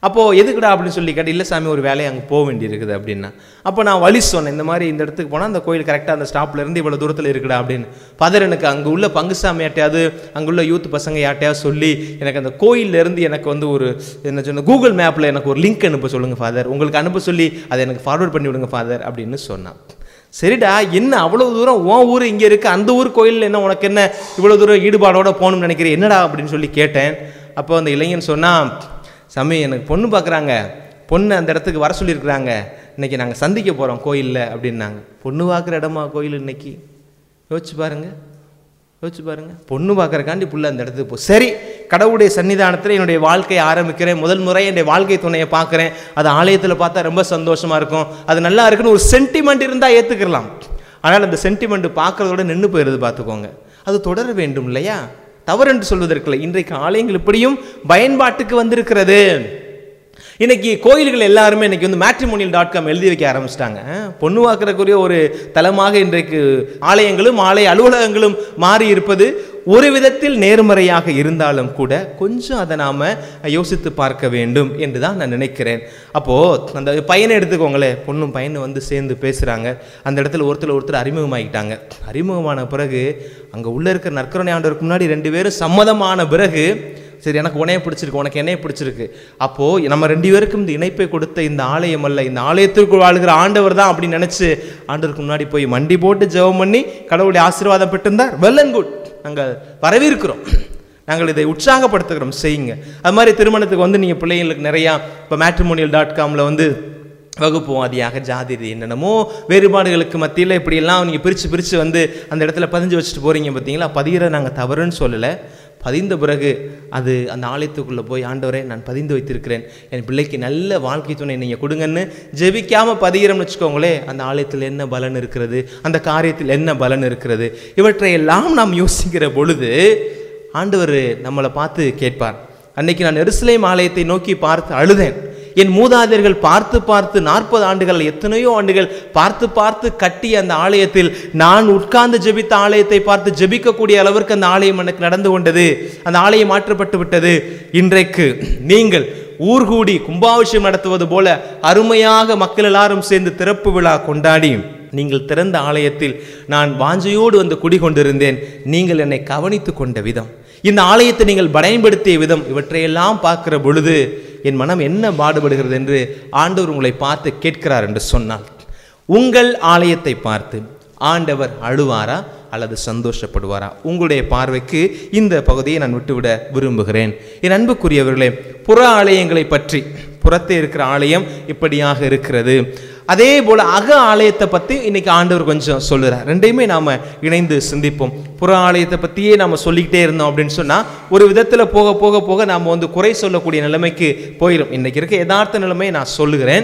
அப்போது எதுக்குடா அப்படின்னு சொல்லி கேட்டு, இல்லை சாமி ஒரு வேலையை அங்கே போக வேண்டி இருக்குது அப்படின்னா. அப்போ நான் வழி சொன்னேன், இந்த மாதிரி இந்த இடத்துக்கு போனால் அந்த கோயில் கரெக்டாக அந்த ஸ்டாப்பில் இருந்து இவ்வளோ தூரத்தில் இருக்குடா அப்படின்னு. ஃபாதர் எனக்கு அங்கே உள்ள பங்குசாமி யாட்டையாவது அங்குள்ள யூத் பசங்க யாட்டையாவது சொல்லி எனக்கு அந்த கோயிலேருந்து எனக்கு வந்து ஒரு என்ன சொன்ன கூகுள் மேப்பில் எனக்கு ஒரு லிங்க் அனுப்ப சொல்லுங்கள் ஃபாதர், உங்களுக்கு அனுப்ப சொல்லி அதை எனக்கு ஃபார்வர்ட் பண்ணி விடுங்க ஃபாதர் அப்படின்னு சொன்னான். சரிடா, என்ன அவ்வளோ தூரம் உன் ஊர் இங்கே இருக்குது, அந்த ஊர் கோயிலில் என்ன உனக்கு என்ன இவ்வளோ தூரம் ஈடுபாடோடு போகணும்னு நினைக்கிறேன், என்னடா அப்படின்னு சொல்லி கேட்டேன். அப்போ அந்த இளைஞன் சொன்னால், சாமி எனக்கு பொண்ணு பார்க்குறாங்க, பொண்ணு அந்த இடத்துக்கு வர சொல்லியிருக்கிறாங்க, இன்றைக்கி நாங்கள் சந்திக்க போகிறோம் கோயிலில் அப்படின்னாங்க. பொண்ணு பார்க்குற இடமா கோயில் இன்னைக்கு? யோசிச்சு பாருங்கள், யோசிச்சு பாருங்கள். பொண்ணு பார்க்குறக்காண்டி புள்ள அந்த இடத்துக்கு போ. சரி, கடவுளுடைய சன்னிதானத்தில் என்னுடைய வாழ்க்கையை ஆரம்பிக்கிறேன், முதல் முறை என்னுடைய வாழ்க்கை துணையை பார்க்குறேன், அது ஆலயத்தில் பார்த்தா ரொம்ப சந்தோஷமாக இருக்கும், அது நல்லா இருக்குன்னு ஒரு சென்டிமெண்ட் இருந்தால் ஏற்றுக்கலாம். ஆனால் அந்த சென்டிமெண்ட் பார்க்குறதோட நின்று போயிடுது, பார்த்துக்கோங்க. அது தொடர வேண்டும் இல்லையா? தவறு என்று சொல்வதற்கில்லை. இன்றைக்கு ஆலயங்கள் இப்படியும் பயன்பாட்டுக்கு வந்திருக்கிறது. இன்னைக்கு கோயில்கள் எல்லாருமே இன்னைக்கு வந்து மேட்ரிமோனியல் டாட் காம் எழுதி வைக்க ஆரம்பிச்சிட்டாங்க. பொண்ணு வாக்குறக்குரிய ஒரு தலமாக இன்றைக்கு ஆலயங்களும் ஆலய அலுவலகங்களும் மாறி இருப்பது ஒரு விதத்தில் நேர்மறையாக இருந்தாலும் கூட கொஞ்சம் அதை நாம் யோசித்து பார்க்க வேண்டும் என்று தான் நான் நினைக்கிறேன். அப்போது அந்த பையனை எடுத்துக்கோங்களேன், பொண்ணும் பையனை வந்து சேர்ந்து பேசுகிறாங்க. அந்த இடத்துல ஒருத்தர் ஒருத்தர் அறிமுகமாகிட்டாங்க. அறிமுகமான பிறகு அங்கே உள்ளே இருக்கிற நற்கருணை ஆண்டவருக்கு முன்னாடி ரெண்டு பேரும் சம்மதமான பிறகு, சரி எனக்கு உனைய பிடிச்சிருக்கு, உனக்கு என்னைய பிடிச்சிருக்கு, அப்போது நம்ம ரெண்டு பேருக்கும் இந்த இணைப்பை கொடுத்த இந்த ஆலயம் அல்ல, இந்த ஆலயத்திற்குள் வாழ்கிற ஆண்டவர் தான் அப்படின்னு நினச்சி ஆண்டவருக்கு முன்னாடி போய் மண்டி போட்டு ஜெபம் பண்ணி கடவுளுடைய ஆசீர்வாதம் பெற்றிருந்தார். வெல் அண்ட் குட், நாங்கள் வரவேற்கிறோம், நாங்கள் இதை உற்சாகப்படுத்துகிறோம், செய்யுங்க. அது மாதிரி திருமணத்துக்கு வந்து நீங்கள் பிள்ளைங்களுக்கு நிறையா இப்போ மேட்ரிமோனியல் டாட் காமில் வந்து வகுப்பு வாதியாக ஜாதி என்னென்னமோ வேறுபாடுகளுக்கு மத்தியில் இப்படியெல்லாம் நீங்கள் பிரித்து பிரித்து வந்து அந்த இடத்துல பதிஞ்சு வச்சுட்டு போகிறீங்க பார்த்தீங்களா. பதிகிற நாங்கள் தவறுன்னு சொல்லலை. பதிந்த பிறகு அது அந்த ஆலயத்துக்குள்ளே போய், ஆண்டவரே நான் பதிந்து வைத்திருக்கிறேன், என் பிள்ளைக்கு நல்ல வாழ்க்கை துணை நீங்கள் கொடுங்கன்னு ஜெபிக்காமல் பதிகிறோம்னு வச்சுக்கோங்களே, அந்த ஆலயத்தில் என்ன பலன் இருக்கிறது, அந்த காரியத்தில் என்ன பலன் இருக்கிறது, இவற்றையெல்லாம் நாம் யோசிக்கிற பொழுது ஆண்டவர் நம்மளை பார்த்து கேட்பார். அன்னைக்கு நான் எருசலேம் ஆலயத்தை நோக்கி பார்த்து அழுதேன். என் மூதாதையர்கள் பார்த்து பார்த்து நாற்பது ஆண்டுகள் எத்தனையோ ஆண்டுகள் பார்த்து பார்த்து கட்டிய அந்த ஆலயத்தில் நான் உட்கார்ந்து ஜெபித்த ஆலயத்தை பார்த்து ஜெபிக்கக்கூடிய அளவிற்கு அந்த ஆலயம் எனக்கு நடந்து கொண்டது, அந்த ஆலயம் மாற்றப்பட்டு விட்டது. இன்றைக்கு நீங்கள் ஊர்கூடி கும்பாபிஷேகம் நடத்துவது போல அருமையாக மக்கள் எல்லாரும் சேர்ந்து திறப்பு விழா கொண்டாடி, நீங்கள் திறந்த ஆலயத்தில் நான் வாஞ்சையோடு வந்து குடிகொண்டிருந்தேன், நீங்கள் என்னை கவனித்து கொண்ட விதம், இந்த ஆலயத்தை நீங்கள் பயன்படுத்திய விதம், இவற்றையெல்லாம் பார்க்கிற பொழுது என் மனம் என்ன பாடுபடுகிறது என்று ஆண்டவர் உங்களை பார்த்து கேட்கிறார் என்று சொன்னால், உங்கள் ஆலயத்தை பார்த்து ஆண்டவர் அழுவாரா அல்லது சந்தோஷப்படுவாரா? உங்களுடைய பார்வைக்கு இந்த பகுதியை நான் விட்டுவிட விரும்புகிறேன். என் அன்புக்குரியவர்களே, புற ஆலயங்களை பற்றி, புறத்தே இருக்கிற ஆலயம் இப்படியாக இருக்கிறது, அதே போல் அக ஆலயத்தை பற்றி இன்னைக்கு ஆண்டவர் கொஞ்சம் சொல்லுறார். ரெண்டையுமே நாம் இணைந்து சிந்திப்போம். புற ஆலயத்தை பற்றியே நாம் சொல்லிக்கிட்டே இருந்தோம் அப்படின்னு சொன்னால் ஒரு விதத்தில் போக போக போக நாம் வந்து குறை சொல்லக்கூடிய நிலைமைக்கு போயிடும். இன்றைக்கி இருக்க யதார்த்த நிலைமையை நான் சொல்லுகிறேன்.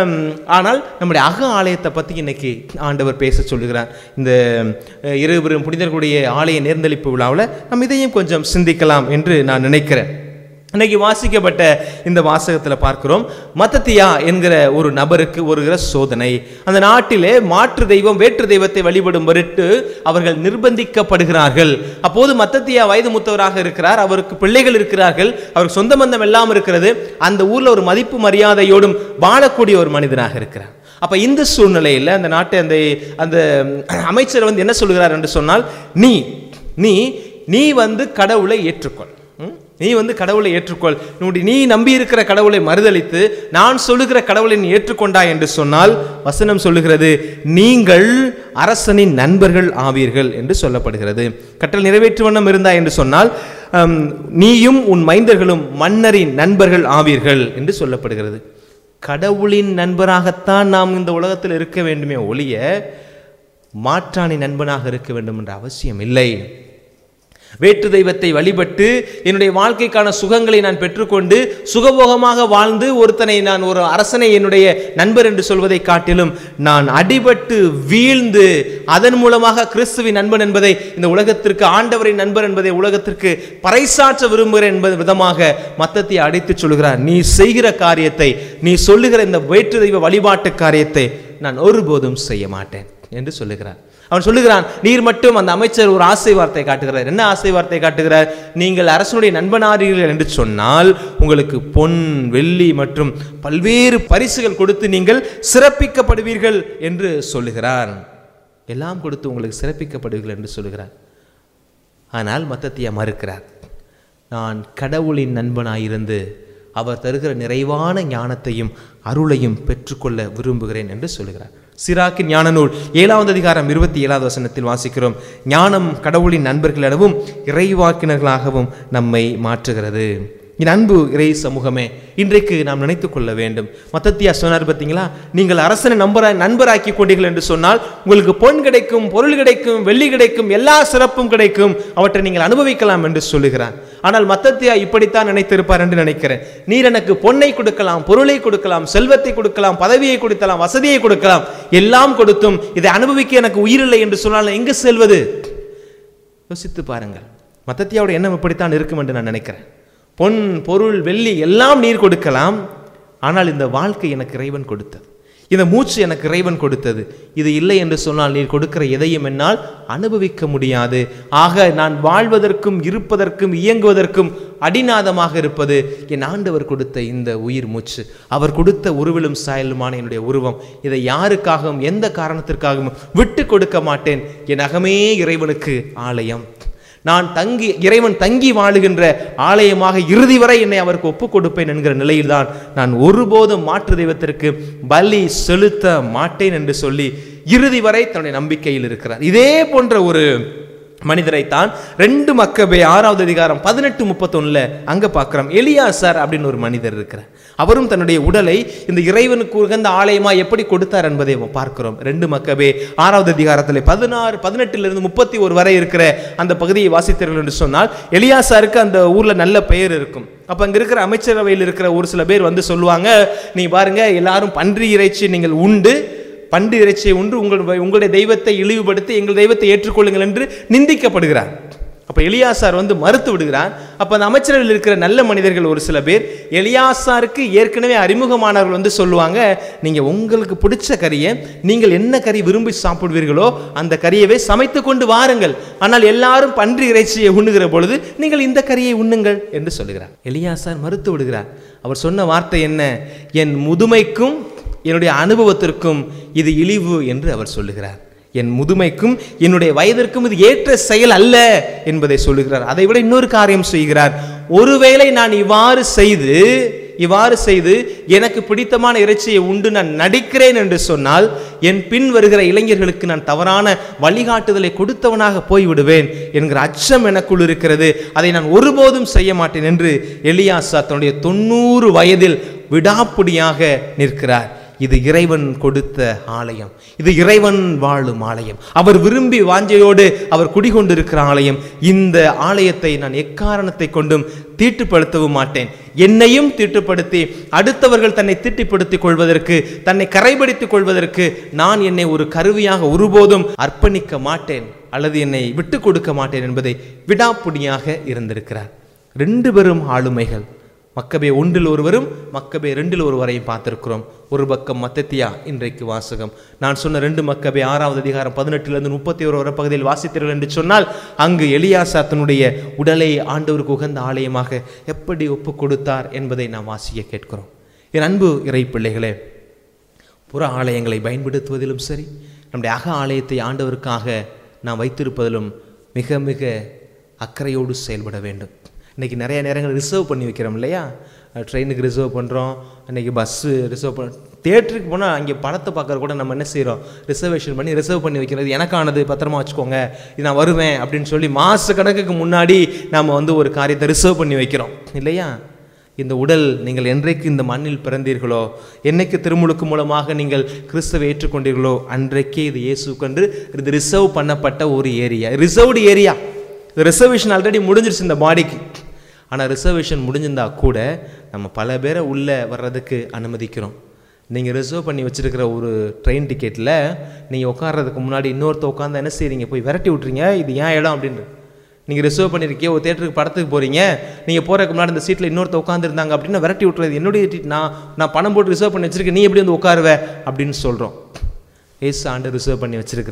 ஆனால் நம்முடைய அக ஆலயத்தை பற்றி இன்னைக்கு ஆண்டவர் பேச சொல்லுகிறார். இந்த இருவரும் புனிதர்களுடைய ஆலய நேர்ந்தளிப்பு விழாவில் நம்ம இதையும் கொஞ்சம் சிந்திக்கலாம் என்று நான் நினைக்கிறேன். இன்னைக்கு வாசிக்கப்பட்ட இந்த வாசகத்தில் பார்க்கிறோம், மத்தத்தியா என்கிற ஒரு நபருக்கு வருகிற சோதனை. அந்த நாட்டிலே மாற்று தெய்வம் வேற்று தெய்வத்தை வழிபடும் பொருட்டு அவர்கள் நிர்பந்திக்கப்படுகிறார்கள். அப்போது மத்தத்தியா வயது மூத்தவராக இருக்கிறார், அவருக்கு பிள்ளைகள் இருக்கிறார்கள், அவருக்கு சொந்த பந்தம் எல்லாம் இருக்கிறது, அந்த ஊர்ல ஒரு மதிப்பு மரியாதையோடும் வாழக்கூடிய ஒரு மனிதனாக இருக்கிறார். அப்ப இந்த சூழ்நிலையில் அந்த நாட்டை அந்த அந்த அமைச்சர் வந்து என்ன சொல்லுகிறார் என்று சொன்னால், நீ நீ நீ வந்து கடவுளை ஏற்றுக்கொள், நீ வந்து கடவுளை ஏற்றுக்கொள், நீ நம்பி இருக்கிற கடவுளை மறுதலித்து நான் சொல்லுகிற கடவுளை நீ ஏற்றுக்கொண்டாய் என்று சொன்னால் வசனம் சொல்லுகிறது, நீங்கள் அரசனின் நண்பர்கள் ஆவீர்கள் என்று சொல்லப்படுகிறது. கட்டளை நிறைவேற்று வண்ணம் இருந்தாய் என்று சொன்னால் நீயும் உன் மைந்தர்களும் மன்னரின் நண்பர்கள் ஆவீர்கள் என்று சொல்லப்படுகிறது. கடவுளின் நண்பராகத்தான் நாம் இந்த உலகத்தில் இருக்க வேண்டுமே ஒழிய மாற்றானின் நண்பனாக இருக்க வேண்டும் என்ற அவசியம் இல்லை. வேற்று தெய்வத்தை வழிபட்டு என்னுடைய வாழ்க்கைக்கான சுகங்களை நான் பெற்றுக்கொண்டு சுகபோகமாக வாழ்ந்து ஒருத்தனை நான் ஒரு அரசனை என்னுடைய நண்பர் என்று சொல்வதை காட்டிலும் நான் அடிபட்டு வீழ்ந்து அதன் மூலமாக கிறிஸ்துவின் நண்பன் என்பதை, இந்த உலகத்திற்கு ஆண்டவரின் நண்பர் என்பதை உலகத்திற்கு பறைசாற்ற விரும்புகிறேன் என்பது விதமாக மத்தத்தை அடித்து சொல்கிறார். நீ செய்கிற காரியத்தை, நீ சொல்லுகிற இந்த வேற்று தெய்வ வழிபாட்டு காரியத்தை நான் ஒருபோதும் செய்ய மாட்டேன் என்று சொல்லுகிறார். அவன் சொல்லுகிறான், நீர் மட்டும் அந்த அமைச்சர் ஒரு ஆசை வார்த்தை காட்டுகிறார். என்ன ஆசை வார்த்தை காட்டுகிறார்? நீங்கள் அரசனுடைய நண்பனாரீர்கள் என்று சொன்னால் உங்களுக்கு பொன், வெள்ளி மற்றும் பல்வேறு பரிசுகள் கொடுத்து நீங்கள் சிறப்பிக்கப்படுவீர்கள் என்று சொல்லுகிறார். எல்லாம் கொடுத்து உங்களுக்கு சிறப்பிக்கப்படுவீர்கள் என்று சொல்லுகிறார். ஆனால் மத்தத்தியா மறுக்கிறார். நான் கடவுளின் நண்பனாயிருந்து அவர் தருகிற நிறைவான ஞானத்தையும் அருளையும் பெற்றுக்கொள்ள விரும்புகிறேன் என்று சொல்லுகிறார். சிராக்கின் ஞான நூல் ஏழாவது அதிகாரம் இருபத்தி ஏழாவது வசனத்தில் வாசிக்கிறோம், ஞானம் கடவுளின் நண்பர்கள் எனவும் இறைவாக்கினர்களாகவும் நம்மை மாற்றுகிறது. என் அன்பு இறை சமூகமே, இன்றைக்கு நாம் நினைத்து கொள்ள வேண்டும். மத்தத்தியா சொன்னார் பார்த்தீங்களா, நீங்கள் அரசனை நம்பரா நண்பராக்கி கொண்டீர்கள் என்று சொன்னால் உங்களுக்கு பொன் கிடைக்கும், பொருள் கிடைக்கும், வெள்ளி கிடைக்கும், எல்லா சிறப்பும் கிடைக்கும், அவற்றை நீங்கள் அனுபவிக்கலாம் என்று சொல்லுகிறார். ஆனால் மத்தத்தியா இப்படித்தான் நினைத்திருப்பார் என்று நினைக்கிறேன். நீர் எனக்கு பொன்னை கொடுக்கலாம், பொருளை கொடுக்கலாம், செல்வத்தை கொடுக்கலாம், பதவியை கொடுக்கலாம், வசதியை கொடுக்கலாம், எல்லாம் கொடுத்தும் இதை அனுபவிக்க எனக்கு உயிரில்லை என்று சொன்னால் எங்கு செல்வது? யோசித்து பாருங்கள். மத்தத்தியாவோட எண்ணம் இப்படித்தான் இருக்கும் என்று நான் நினைக்கிறேன். பொன், பொருள், வெள்ளி எல்லாம் நீர் கொடுக்கலாம், ஆனால் இந்த வாழ்க்கை எனக்கு இறைவன் கொடுத்தது, இந்த மூச்சு எனக்கு இறைவன் கொடுத்தது, இது இல்லை என்று சொன்னால் நீர் கொடுக்கிற எதையும் என்னால் அனுபவிக்க முடியாது. ஆக நான் வாழ்வதற்கும் இருப்பதற்கும் இயங்குவதற்கும் அடிநாதமாக இருப்பது என் ஆண்டவர் கொடுத்த இந்த உயிர் மூச்சு, அவர் கொடுத்த உருவிலும் சாயலுமான என்னுடைய உருவம். இதை யாருக்காகவும் எந்த காரணத்திற்காகவும் விட்டு கொடுக்க மாட்டேன். என் அகமே இறைவனுக்கு ஆலயம், நான் தங்கி இறைவன் தங்கி வாழுகின்ற ஆலயமாக இறுதி வரை என்னை அவருக்கு ஒப்புக் கொடுப்பேன் என்கிற நிலையில்தான் நான் ஒருபோதும் மாற்று தெய்வத்திற்கு பலி செலுத்த மாட்டேன் என்று சொல்லி இறுதி வரை தன்னுடைய நம்பிக்கையில் இருக்கிறார். இதே போன்ற ஒரு மனிதரைத்தான் ரெண்டு மக்கபே ஆறாவது அதிகாரம் பதினெட்டு முப்பத்தொன்னுல அங்க பார்க்கிறோம். எலியாசார் அப்படின்னு ஒரு மனிதர் இருக்கிறார். அவரும் தன்னுடைய உடலை இந்த இறைவனுக்கு உகந்த ஆலயமா எப்படி கொடுத்தார் என்பதை பார்க்கிறோம். ரெண்டு மக்கபே ஆறாவது அதிகாரத்தில் பதினாறு பதினெட்டுல முப்பத்தி ஒரு வரை இருக்கிற அந்த பகுதியை வாசித்தீர்கள் என்று சொன்னால், எலியாசாருக்கு அந்த ஊர்ல நல்ல பெயர் இருக்கும். அப்ப அங்க இருக்கிற அமைச்சரவையில் இருக்கிற ஒரு சில பேர் வந்து சொல்லுவாங்க, நீ பாருங்க எல்லாரும் பன்றி இறைச்சி நீங்கள் உண்டு, பன்றி இறைச்சியை உண்டு உங்கள் உங்களுடைய தெய்வத்தை இழிவுபடுத்தி எங்கள் தெய்வத்தை ஏற்றுக்கொள்ளுங்கள் என்று நிந்திக்கப்படுகிறார். அப்ப எலியாசார் வந்து மறுத்து விடுகிறார். அப்ப அந்த அமைச்சரவையில் இருக்கிற நல்ல மனிதர்கள் ஒரு சில பேர் எலியாசாருக்கு ஏற்கனவே அறிமுகமானவர்கள் வந்து சொல்லுவாங்க, நீங்க உங்களுக்கு பிடிச்ச கறியை, நீங்கள் என்ன கறி விரும்பி சாப்பிடுவீர்களோ அந்த கறியவே சமைத்து கொண்டு வாருங்கள், ஆனால் எல்லாரும் பன்றி இறைச்சியை உண்ணுகிற பொழுது நீங்கள் இந்த கறியை உண்ணுங்கள் என்று சொல்லுகிறார். எலியாசார் மறுத்து விடுகிறார். அவர் சொன்ன வார்த்தை என்ன? என் முதுமைக்கும் என்னுடைய அனுபவத்திற்கும் இது இழிவு என்று அவர் சொல்லுகிறார். என் முதுமைக்கும் என்னுடைய வயதிற்கும் இது ஏற்ற செயல் அல்ல என்பதை சொல்லுகிறார். அதை விட இன்னொரு காரியம் செய்கிறார். ஒருவேளை நான் இவ்வாறு செய்து இவ்வாறு செய்து எனக்கு பிடித்தமான இறைச்சியை உண்டு நான் நடிக்கிறேன் என்று சொன்னால் என் பின் வருகிற இளைஞர்களுக்கு நான் தவறான வழிகாட்டுதலை கொடுத்தவனாக போய்விடுவேன் என்கிற அச்சம் எனக்குள் இருக்கிறது, அதை நான் ஒருபோதும் செய்ய மாட்டேன் என்று எலியாசா தன்னுடைய தொண்ணூறு வயதில் விடாப்பிடியாக நிற்கிறார். இது இறைவன் கொடுத்த ஆலயம், இது இறைவன் வாழும் ஆலயம், அவர் விரும்பி வாஞ்சையோடு அவர் குடிகொண்டிருக்கிற ஆலயம். இந்த ஆலயத்தை நான் எக்காரணத்தை கொண்டும் தீட்டுப்படுத்தவும் மாட்டேன். என்னையும் தீட்டுப்படுத்தி அடுத்தவர்கள் தன்னை தீட்டுப்படுத்திக் கொள்வதற்கு, தன்னை கரைபடித்துக் கொள்வதற்கு நான் என்னை ஒரு கருவியாக ஒருபோதும் அர்ப்பணிக்க மாட்டேன் அல்லது என்னை விட்டு கொடுக்க மாட்டேன் என்பதை விடாப்புடியாக இருந்திருக்கிறார். ரெண்டு பெரும் ஆளுமைகள், மக்கபே ஒன்றில் ஒருவரும் மக்கபே ரெண்டில் ஒருவரையும் பார்த்திருக்கிறோம். ஒரு பக்கம் மத்தத்தியா, இன்றைக்கு வாசகம். நான் சொன்ன ரெண்டு மக்கபே ஆறாவது அதிகாரம் பதினெட்டிலிருந்து முப்பத்தி ஒரு வரை பகுதியில் வாசித்தீர்கள் என்று சொன்னால், அங்கு எலியாசா தன்னுடைய உடலை ஆண்டவருக்கு உகந்த ஆலயமாக எப்படி ஒப்பு கொடுத்தார் என்பதை நாம் வாசிக்க கேட்கிறோம். என் அன்பு இறை பிள்ளைகளே, புற ஆலயங்களை பயன்படுத்துவதிலும் சரி, நம்முடைய அக ஆலயத்தை ஆண்டவருக்காக நாம் வைத்திருப்பதிலும் மிக மிக அக்கறையோடு செயல்பட வேண்டும். இன்றைக்கி நிறைய நேரங்கள் ரிசர்வ் பண்ணி வைக்கிறோம் இல்லையா? ட்ரெயினுக்கு ரிசர்வ் பண்ணுறோம், அன்றைக்கி பஸ்ஸு ரிசர்வ் பண்ண, தேட்டருக்கு போனால் அங்கே படத்தை பார்க்குற கூட நம்ம என்ன செய்கிறோம், ரிசர்வேஷன் பண்ணி ரிசர்வ் பண்ணி வைக்கிறது. எனக்கானது பத்திரமா வச்சுக்கோங்க, இது நான் வருவேன் அப்படின்னு சொல்லி மாத கணக்குக்கு முன்னாடி நாம் வந்து ஒரு காரியத்தை ரிசர்வ் பண்ணி வைக்கிறோம் இல்லையா? இந்த உடல், நீங்கள் என்றைக்கு இந்த மண்ணில் பிறந்தீர்களோ, என்னைக்கு திருமுழுக்கு மூலமாக நீங்கள் கிறிஸ்துவை ஏற்றுக்கொண்டீர்களோ, அன்றைக்கே இது இயேசுக்கென்று இது ரிசர்வ் பண்ணப்பட்ட ஒரு area, reserved area. Reservation already முடிஞ்சிருச்சு இந்த பாடிக்கு. ஆனால் ரிசர்வேஷன் முடிஞ்சிருந்தா கூட நம்ம பல பேரை உள்ளே வர்றதுக்கு அனுமதிக்கிறோம். நீங்கள் ரிசர்வ் பண்ணி வச்சுருக்கிற ஒரு ட்ரெயின் டிக்கெட்டில் நீங்கள் உட்கார்றதுக்கு முன்னாடி இன்னொருத்த உட்காந்து என்ன செய்கிறீங்க, போய் விரட்டி விட்றீங்க, இது ஏன் இடம் அப்படின்ற. நீங்கள் ரிசர்வ் பண்ணியிருக்கீங்க, ஒரு தேட்டருக்கு படத்துக்கு போகிறீங்க, நீங்கள் போகிறதுக்கு முன்னாடி இந்த சீட்டில் இன்னொருத்த உட்காந்துருந்தாங்க அப்படின்னா விரட்டி விட்டுறது. என்னுடைய நான் நான் பணம் போட்டு ரிசர்வ் பண்ணி வச்சுருக்கேன், நீ எப்படி வந்து உட்காருவ அப்படின்னு சொல்கிறோம். ஏசு ஆண்டு ரிசர்வ் பண்ணி வச்சிருக்கிறார்.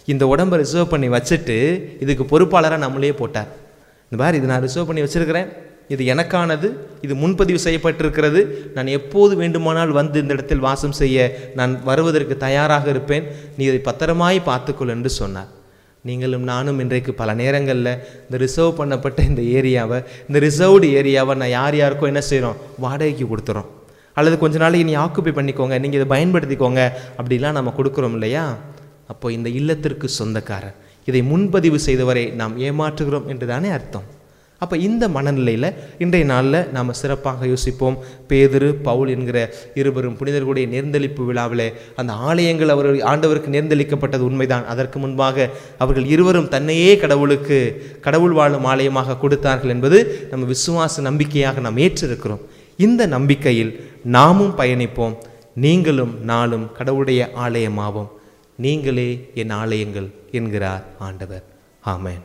இந்த உடம்பை ரிசர்வ் பண்ணி வச்சுட்டு இதுக்கு பொறுப்பாளராக நம்மளே போட்டார். இந்த மாதிரி இது நான் ரிசர்வ் பண்ணி வச்சுருக்கிறேன், இது எனக்கானது, இது முன்பதிவு செய்யப்பட்டிருக்கிறது, நான் எப்போது வேண்டுமானால் வந்து இந்த இடத்தில் வாசம் செய்ய நான் வருவதற்கு தயாராக இருப்பேன், நீ இதை பத்திரமாய் பார்த்துக்கொள் என்று சொன்னார். நீங்களும் நானும் இன்றைக்கு பல நேரங்களில் இந்த ரிசர்வ் பண்ணப்பட்ட இந்த ஏரியாவை, இந்த ரிசர்வ்டு ஏரியாவை நான் யார் யாருக்கோ என்ன செய்கிறோம், வாடகைக்கு கொடுத்துறோம், அல்லது கொஞ்ச நாளைக்கு நீ ஆக்குப்பை பண்ணிக்கோங்க, நீங்கள் இதை பயன்படுத்திக்கோங்க அப்படிலாம் நம்ம கொடுக்குறோம் இல்லையா? அப்போ இந்த இல்லத்திற்கு சொந்தக்காரர், இதை முன்பதிவு செய்தவரை நாம் ஏமாற்றுகிறோம் என்று தானே அர்த்தம். அப்போ இந்த மனநிலையில் இன்றைய நாளில் நாம் சிறப்பாக யோசிப்போம். பேதுரு, பவுல் என்கிற இருவரும் புனிதர்களுடைய நேர்ந்தளிப்பு விழாவில் அந்த ஆலயங்கள் அவர் ஆண்டவருக்கு நேர்ந்தளிக்கப்பட்டது உண்மைதான். அதற்கு முன்பாக அவர்கள் இருவரும் தன்னையே கடவுளுக்கு, கடவுள் வாழும் ஆலயமாக கொடுத்தார்கள் என்பது நம்ம விசுவாச நம்பிக்கையாக நாம் ஏற்றிருக்கிறோம். இந்த நம்பிக்கையில் நாமும் பயணிப்போம். நீங்களும் நாளும் கடவுளுடைய ஆலயமாவோம். நீங்களே என் ஆலயங்கள் என்கிறார் ஆண்டவர். ஆமென்.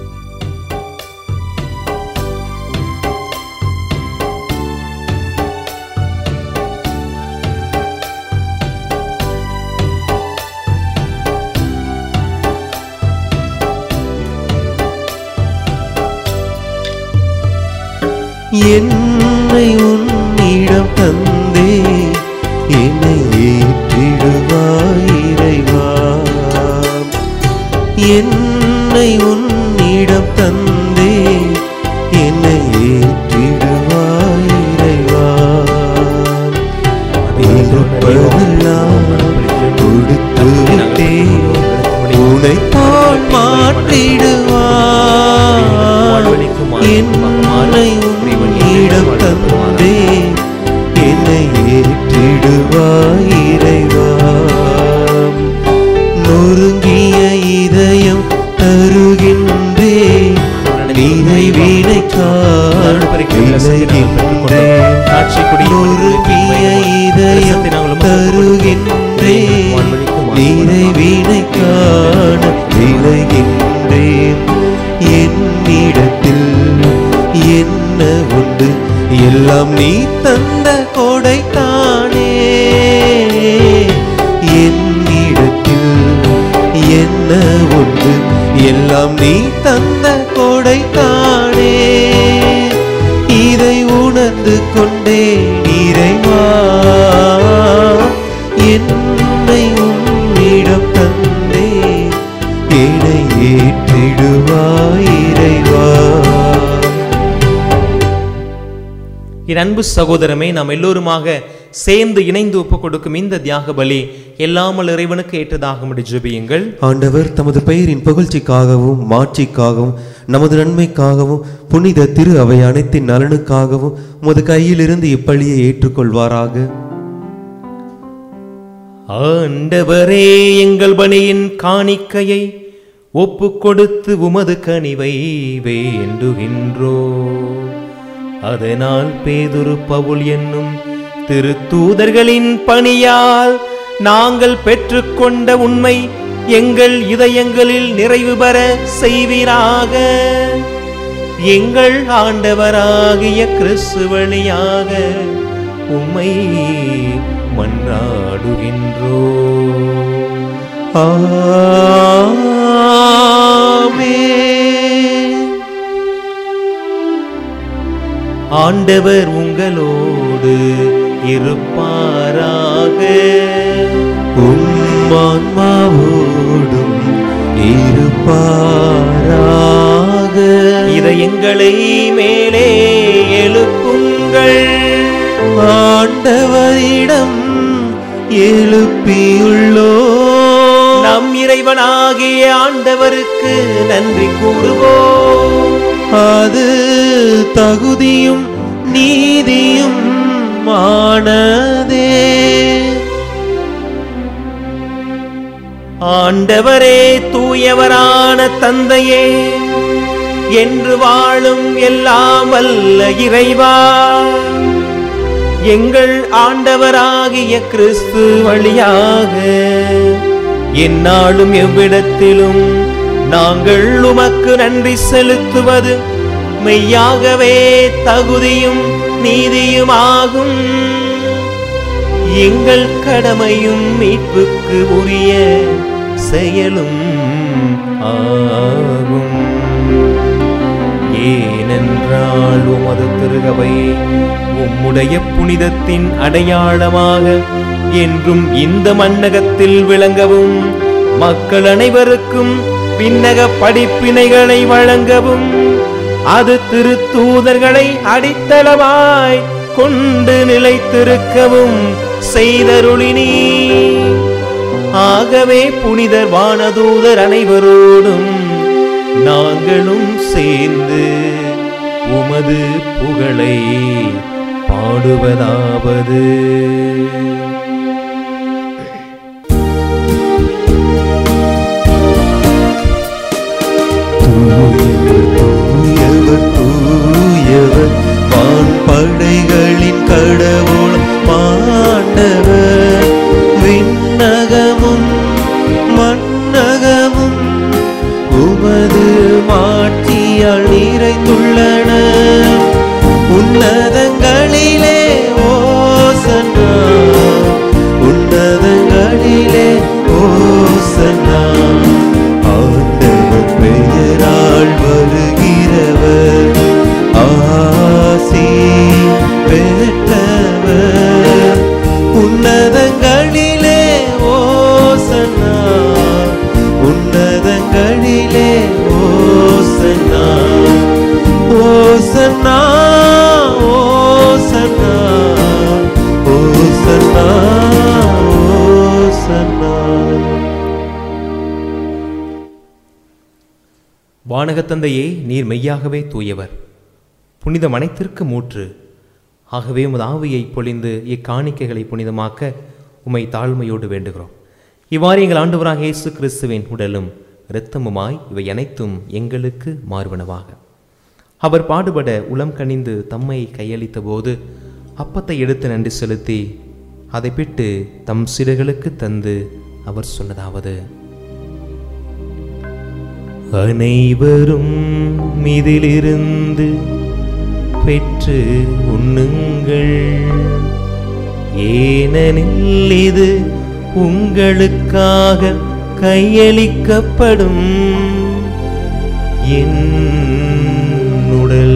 என்னை உன்னிடம் தந்தே என்னை ஏற்றிடுவாய் இறைவா. என்னை உன்னிடம் தந்தே என்னை ஏற்றிடுவாய் இறைவா. இருப்பதெல்லாம் கொடுத்து விட்டே உனை போல் மாற்றிடுவாய். என்னை உன்னிடம் தந்தே என்னை ஏற்றிடுவாய் இறைவா. நொறுங்கிய இதயம் தருகின்றே நினைவினை காண்கின்றேன். நொறுங்கிய இதயம் தருகின்றே நினைவினை காண விளைகின்றேன். என்னிடத்தில் என்ன உண்டு, எல்லாம் நீ தந்த கொடைத்தானே. என்னிடத்தில் என்ன உண்டு, எல்லாம் நீ தந்த கொடைத்தானே. இதை உணர்ந்து கொண்டே இறைவா, என்னை உன்னிடம் தந்தே என்னை ஏற்றிடுவாய் இறைவா. என் அன்பு சகோதரமே, நாம் எல்லோருமாக சேர்ந்து இணைந்து ஒப்புக் கொடுக்கும் இந்த தியாக பலி எல்லாமல் இறைவனுக்கு ஏற்றதாக ஜெபியுங்கள். ஆண்டவர் தமது பெயரின் புகழ்ச்சிக்காகவும் மாட்சிக்காகவும் நமது நன்மைக்காகவும் புனித திரு அவை அனைத்தின் நலனுக்காகவும் உமது கையிலிருந்து இப்பலியை ஏற்றுக்கொள்வாராக. ஆண்டவரே, எங்கள் பலியின் காணிக்கையை ஒப்பு கொடுத்து உமது கனிவை வேண்டுகின்றோ. அதனால் பேதுரு, பவுல் என்னும் திருத்தூதர்களின் பணியால் நாங்கள் பெற்றுக்கொண்ட உண்மை எங்கள் இதயங்களில் நிறைவு பெற செய்வீராக. எங்கள் ஆண்டவராகிய கிறிஸ்து வழியாக உம்மை மன்றாடுகின்றோ. ஆமென். ஆண்டவர் உங்களோடு இருப்பாராக. உம்மான்மாவோடும் இருப்பாராக. இதயங்களை மேலே எழுப்புங்கள். ஆண்டவரிடம் எழுப்பியுள்ளோ. நம் இறைவனாகிய ஆண்டவருக்கு நன்றி கூறுவோம். அது தகுதியும் நீதியும் ஆனதே. ஆண்டவரே, தூயவரான தந்தையே, என்று வாழும் எல்லாம் வல்ல இறைவா, எங்கள் ஆண்டவராகிய கிறிஸ்து வழியாக எந்நாளும் எவ்விடத்திலும் நாங்கள் உமக்கு நன்றி செலுத்துவது மெய்யாகவே தகுதியும் நீதியுமாகும். எங்கள் கடமையும் மீட்புக்கு உரிய செயலும் ஆகும். ஏனென்றால் உமது திருகவை உம்முடைய புனிதத்தின் அடையாளமாக என்றும் இந்த மண்ணகத்தில் விளங்கவும் மக்கள் அனைவருக்கும் விண்ணக படிப்பினைகளை வழங்கவும் அது திருத்தூதர்களை அடித்தளமாய் கொண்டு நிலைத்திருக்கவும் செய்தருளினீ. ஆகவே புனிதர் வானதூதர் அனைவரோடும் நாங்களும் சேர்ந்து உமது புகழை பாடுவதாவது. தூயவர் தூயவர் வான்படைகளின் கடவுள் ஆண்டவர், விண்ணகமும் மண்ணகமும் உமது மாட்சியால் நிறைந்துள்ளன. உன்னதங்களிலே ஓசன்னா, உன்னதங்களிலே ஓசன்னா. ஆண்டவர் பெயரால் வருகிறவர் ஆசி பெற்றவர். உன்னதங்களிலே ஓசன்னா, உன்னதங்களிலே ஓசன்னா. ஓசன்னா ஓசன்னா ஓசன்னா ஓசன்னா. வானகத்தந்தையே, நீர் மெய்யாகவே தூயவர், புனித மனைத்திற்கு மூற்று. ஆகவே உமது ஆவியை பொழிந்து இக்காணிக்கைகளை புனிதமாக்க உம்மை தாழ்மையோடு வேண்டுகிறோம். இவ்வாறு எங்கள் ஆண்டவராக இயேசு கிறிஸ்துவின் உடலும் இரத்தமுமாய் இவை அனைத்தும் எங்களுக்கு மாறுவனவாக. அவர் பாடுபட உளம் கனிந்து தம்மை கையளித்த போது அப்பத்தை எடுத்து நன்றி செலுத்தி அதை பிட்டு தம் சீடர்களுக்கு தந்து அவர் சொன்னதாவது: அனைவரும் இதிலிருந்து பெற்று உண்ணுங்கள், ஏனெனில் இது உங்களுக்காக கையளிக்கப்படும் என் உடல்.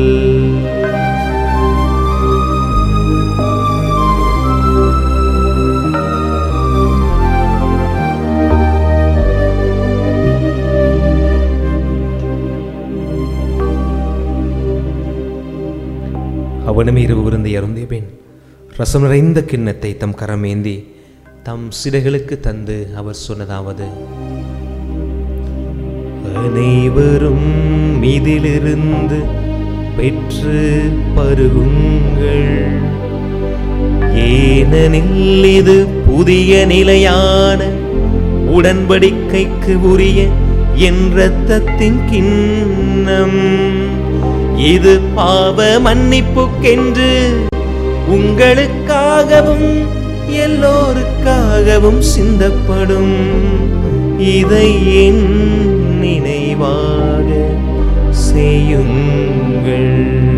அவனும் இரவு விருந்தை அருந்திய பின் ரசம் நிறைந்த கிண்ணத்தை தம் கரமேந்தி தம் சிடைகளுக்கு தந்து அவர் சொன்னதாவது: அனைவரும் இதிலிருந்து பெற்று பருகுங்கள், ஏனெனில் இது புதிய நிலையான உடன்படிக்கைக்கு உரிய என் இரத்தத்தின் கிண்ணம். இது பாவ மன்னிப்புக்கென்று உங்களுக்காகவும் எல்லோருக்காகவும் சிந்தப்படும். இதை என் நினைவாக செய்யுங்கள்.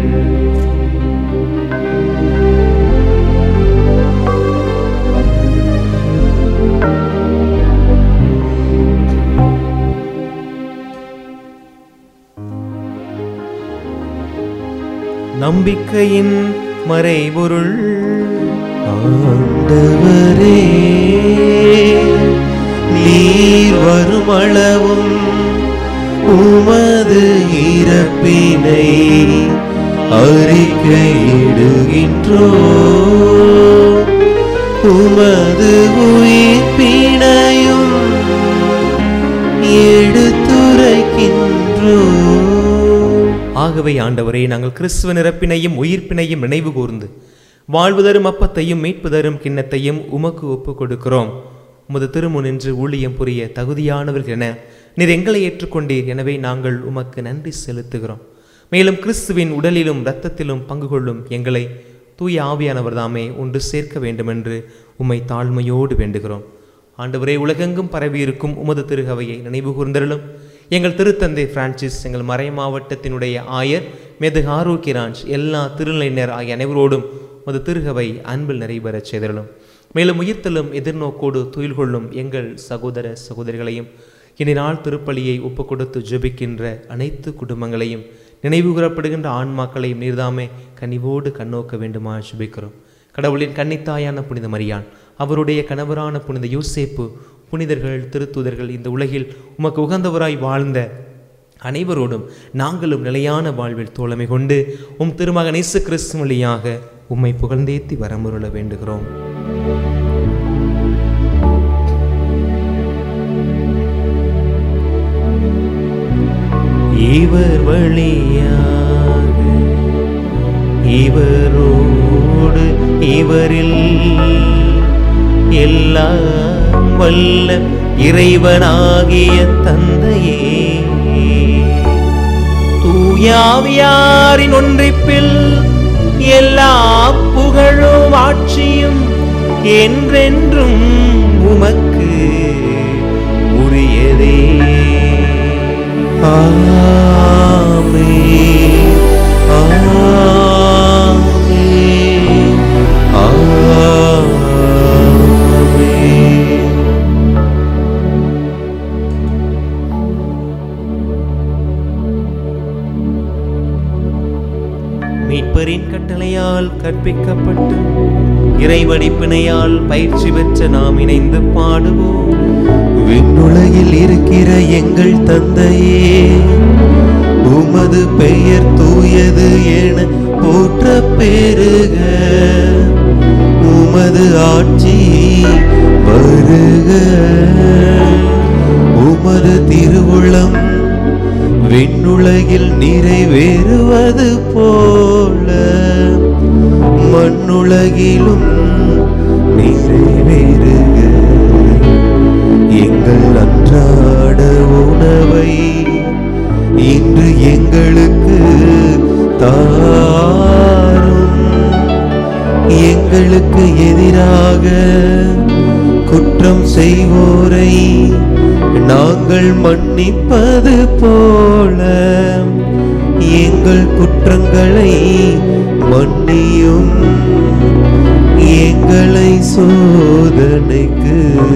நம்பிக்கையின் மறைபொருள். ஆண்டவரே, நீர் வருமளவும் உமது இறப்பினை அறிக்கையிடுகின்றோ, உமது உயிர்ப்பினையும் எடுத்துரைக்கின்றோ. ஆகவே ஆண்டவரே, நாங்கள் கிறிஸ்துவ இறப்பினையும் உயிர்ப்பினையும் நினைவு கூர்ந்து வாழ்வு தரும் அப்பத்தையும் மீட்பு தரும் கிண்ணத்தையும் உமக்கு ஒப்புக் கொடுக்கிறோம். உமது திருமுனின்று ஊழியம் புரிய தகுதியானவர்கள் என நீர் எங்களை ஏற்றுக்கொண்டீர். எனவே நாங்கள் உமக்கு நன்றி செலுத்துகிறோம். மேலும் கிறிஸ்துவின் உடலிலும் இரத்தத்திலும் பங்கு கொள்ளும் எங்களை தூய ஆவியானவர் தாமே ஒன்று சேர்க்க வேண்டுமென்று உம்மை தாழ்மையோடு வேண்டுகிறோம். ஆண்டவரே, உலகெங்கும் பரவியிருக்கும் உமது திருகவையை நினைவு கூர்ந்தருளும். எங்கள் திருத்தந்தை பிரான்சிஸ், எங்கள் மறை மாவட்டத்தினுடைய ஆயர் மேது ஆரோக்கியராஜ், எல்லா திருநிலையினர் ஆகிய அனைவரோடும் உமது திருகவை அன்பில் நிறைவேறச் செய்தருளும். மேலும் உயிர்த்தலும் எதிர்நோக்கோடு துயில் கொள்ளும் எங்கள் சகோதர சகோதரிகளையும் இனி நாள் திருப்பலியை ஒப்பு கொடுத்து ஜெபிக்கின்ற அனைத்து குடும்பங்களையும் நினைவு கூறப்படுகின்ற ஆன்மாக்களையும் நீர்தாமே கனிவோடு கண்ணோக்க வேண்டுமா ஜெபிக்கிறோம். கடவுளின் கன்னித்தாயான புனித மரியாள், அவருடைய கணவரான புனித யோசேப்பு, புனிதர்கள், திருத்தூதர்கள், இந்த உலகில் உமக்கு உகந்தவராய் வாழ்ந்த அனைவரோடும் நாங்களும் நிலையான வாழ்வில் தோழமை கொண்டு உம் திருமகன் இயேசு கிறிஸ்து வழியாக உம்மை புகழ்ந்தேத்தி வரமுருள வேண்டுகிறோம். இவர் வழியாக இவரோடு இவரில் எல்லாம் வல்ல இறைவனாகிய தந்தையே, தூயாவியாரின் ஒன்றிப்பில் எல்லா புகழும் ஆட்சியும் என்றென்றும் உமக்கு உரியதே. ஆமென், ஆமென், ஆமென். மீட்பரின் கட்டளையால் கற்பிக்கப்பட்டு இறைவடிப்பினையால் பயிற்சி பெற்ற நாம் இணைந்து பாடுவோம். விண்ணுலகில் இருக்கிற எங்கள் தந்தையே, உமது பெயர் தூயது என போற்ற பெருக, உமது ஆட்சி வருக, உமது திருவுளம் விண்ணுலகில் நிறைவேறுவது போல மண்ணுலகிலும் நிறைவேறுக. எங்கள் அன்றாட உணவை இன்று எங்களுக்கு தாரும், எங்களுக்கு எதிராக குற்றம் செய்வோரை நாங்கள் மன்னிப்பது போல எங்கள் குற்றங்களை மன்னியும், எங்களை சோதனைக்கு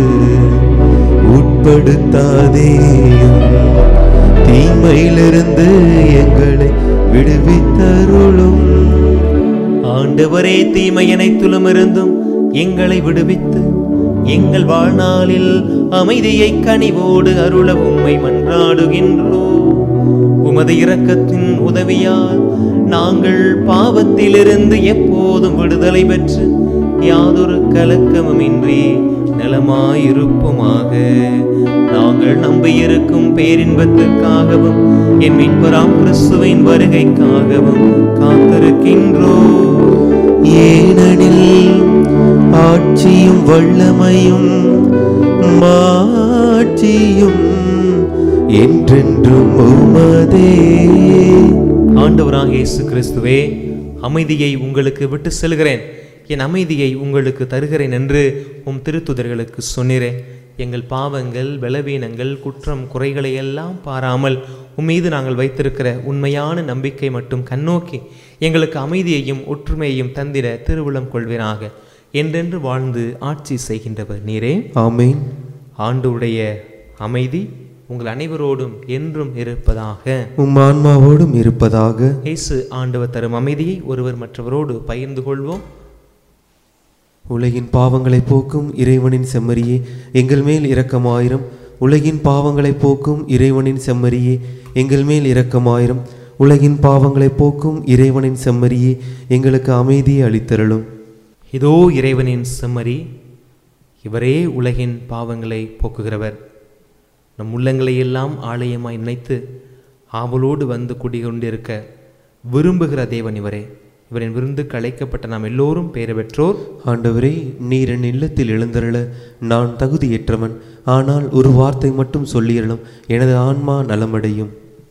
உட்படுத்தாதேயும், தீமையிலிருந்து எங்களை விடுவித்தருளும். ஆண்டவரே, தீமை அனைத்திலும் இருந்தும் எங்களை விடுவித்து எங்கள் வாழ்நாளில் அமைதியை கனிவோடு அருள உம்மை மன்றாடுகின்றோம். உமது இரக்கத்தின் உதவியால் நாங்கள் பாவத்திலிருந்து எப்போதும் விடுதலை பெற்று யாதொரு கலக்கமுமின்றி நலமாயிருப்போமாக. நாங்கள் நம்பியிருக்கும் பேரின்பத்திற்காகவும் என் மீட்பராம் கிறிஸ்துவின் வருகைக்காகவும் காத்திருக்கின்றோம். ஏனெனில் ஆட்சியும் வல்லமையும் மாட்சியும் என்றென்றும் உமதே. ஆண்டவராகிய இயேசு கிறிஸ்துவே, அமைதியை உங்களுக்கு விட்டு செல்கிறேன், என் அமைதியை உங்களுக்கு தருகிறேன் என்று உம் திருத்துதர்களுக்கு சொன்னீரேன். எங்கள் பாவங்கள், பலவீனங்கள், குற்றம், குறைகளை எல்லாம் பாராமல் உம்மீது நாங்கள் வைத்திருக்கிற உண்மையான நம்பிக்கை மட்டும் கண்ணோக்கி எங்களுக்கு அமைதியையும் ஒற்றுமையையும் தந்திட திருவுளம் கொள்வீராக. என்றென்று வாழ்ந்து ஆட்சி செய்கின்றவர் நீரே. ஆமென். ஆண்டவருடைய அமைதி உங்கள் அனைவரோடும் என்றும் இருப்பதாக. உம் ஆன்மாவோடும் இருப்பதாக. இயேசு ஆண்டவர் தரும் அமைதியை ஒருவர் மற்றவரோடு பகிர்ந்து கொள்வோம். உலகின் பாவங்களை போக்கும் இறைவனின் செம்மறியே, எங்கள் மேல் இரக்கமாயிரம். உலகின் பாவங்களை போக்கும் இறைவனின் செம்மறியே, எங்கள் மேல் இரக்கமாயிரம். உலகின் பாவங்களை போக்கும் இறைவனின் செம்மறியே, எங்களுக்கு அமைதியை அளித்தருளும். இதோ இறைவனின் செம்மறி, இவரே உலகின் பாவங்களை போக்குகிறவர். நம் உள்ளங்களை எல்லாம் ஆலயமாய் நினைத்து ஆவலோடு வந்து குடிகொண்டிருக்க விரும்புகிற தேவன் இவரே. இவரின் விருந்துக்கு அழைக்கப்பட்ட நாம் எல்லோரும் பேறு பெற்றோர். ஆண்டவரே, நீர் என் இல்லத்தில் எழுந்தருள நான் தகுதியற்றவன். ஆனால் ஒரு வார்த்தை மட்டும் சொல்லியறலும், எனது ஆன்மா நலமடையும்.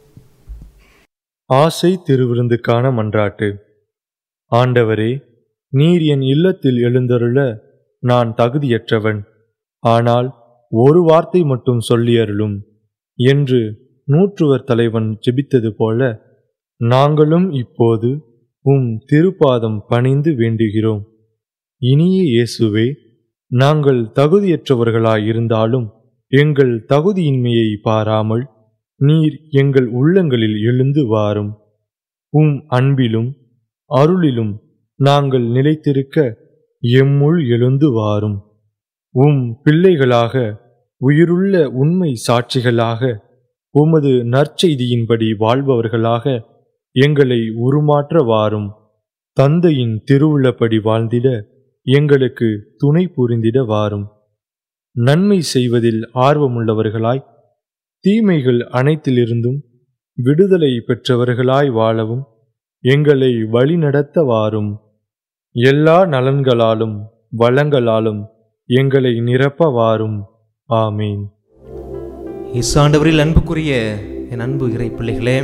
ஆசை திருவிருந்துக்கான மன்றாட்டு. ஆண்டவரே, நீர் என் இல்லத்தில் எழுந்தருள நான் தகுதியற்றவன். ஆனால் ஒரு வார்த்தை மட்டும் சொல்லியருளும் என்று நூற்றுவர் தலைவன் ஜெபித்தது போல நாங்களும் இப்போது உம் திருப்பாதம் பணிந்து வேண்டுகிறோம். இனிய இயேசுவே, நாங்கள் தகுதியற்றவர்களாய் இருந்தாலும் எங்கள் தகுதியின்மையை பாராமல் நீர் எங்கள் உள்ளங்களில் எழுந்து வாரும். உம் அன்பிலும் அருளிலும் நாங்கள் நிலைத்திருக்க எம்முள் எழுந்து வாரும். உம் பிள்ளைகளாக உயிருள்ள உண்மை சாட்சிகளாக உமது நற்செய்தியின்படி வாழ்பவர்களாக எங்களை உருமாற்ற வாரும். தந்தையின் திருவுள்ளப்படி வாழ்ந்திட எங்களுக்கு துணை புரிந்திட வாரும். நன்மை செய்வதில் ஆர்வமுள்ளவர்களாய் தீமைகள் அனைத்திலிருந்தும் விடுதலை பெற்றவர்களாய் வாழவும் எங்களை வழிநடத்த வாரும். எல்லா நலன்களாலும் வளங்களாலும் எங்களை நிரப்ப வாரும். ஆமீன். இயேசுவில் அன்புக்குரிய என் அன்பு இறை பிள்ளைகளே,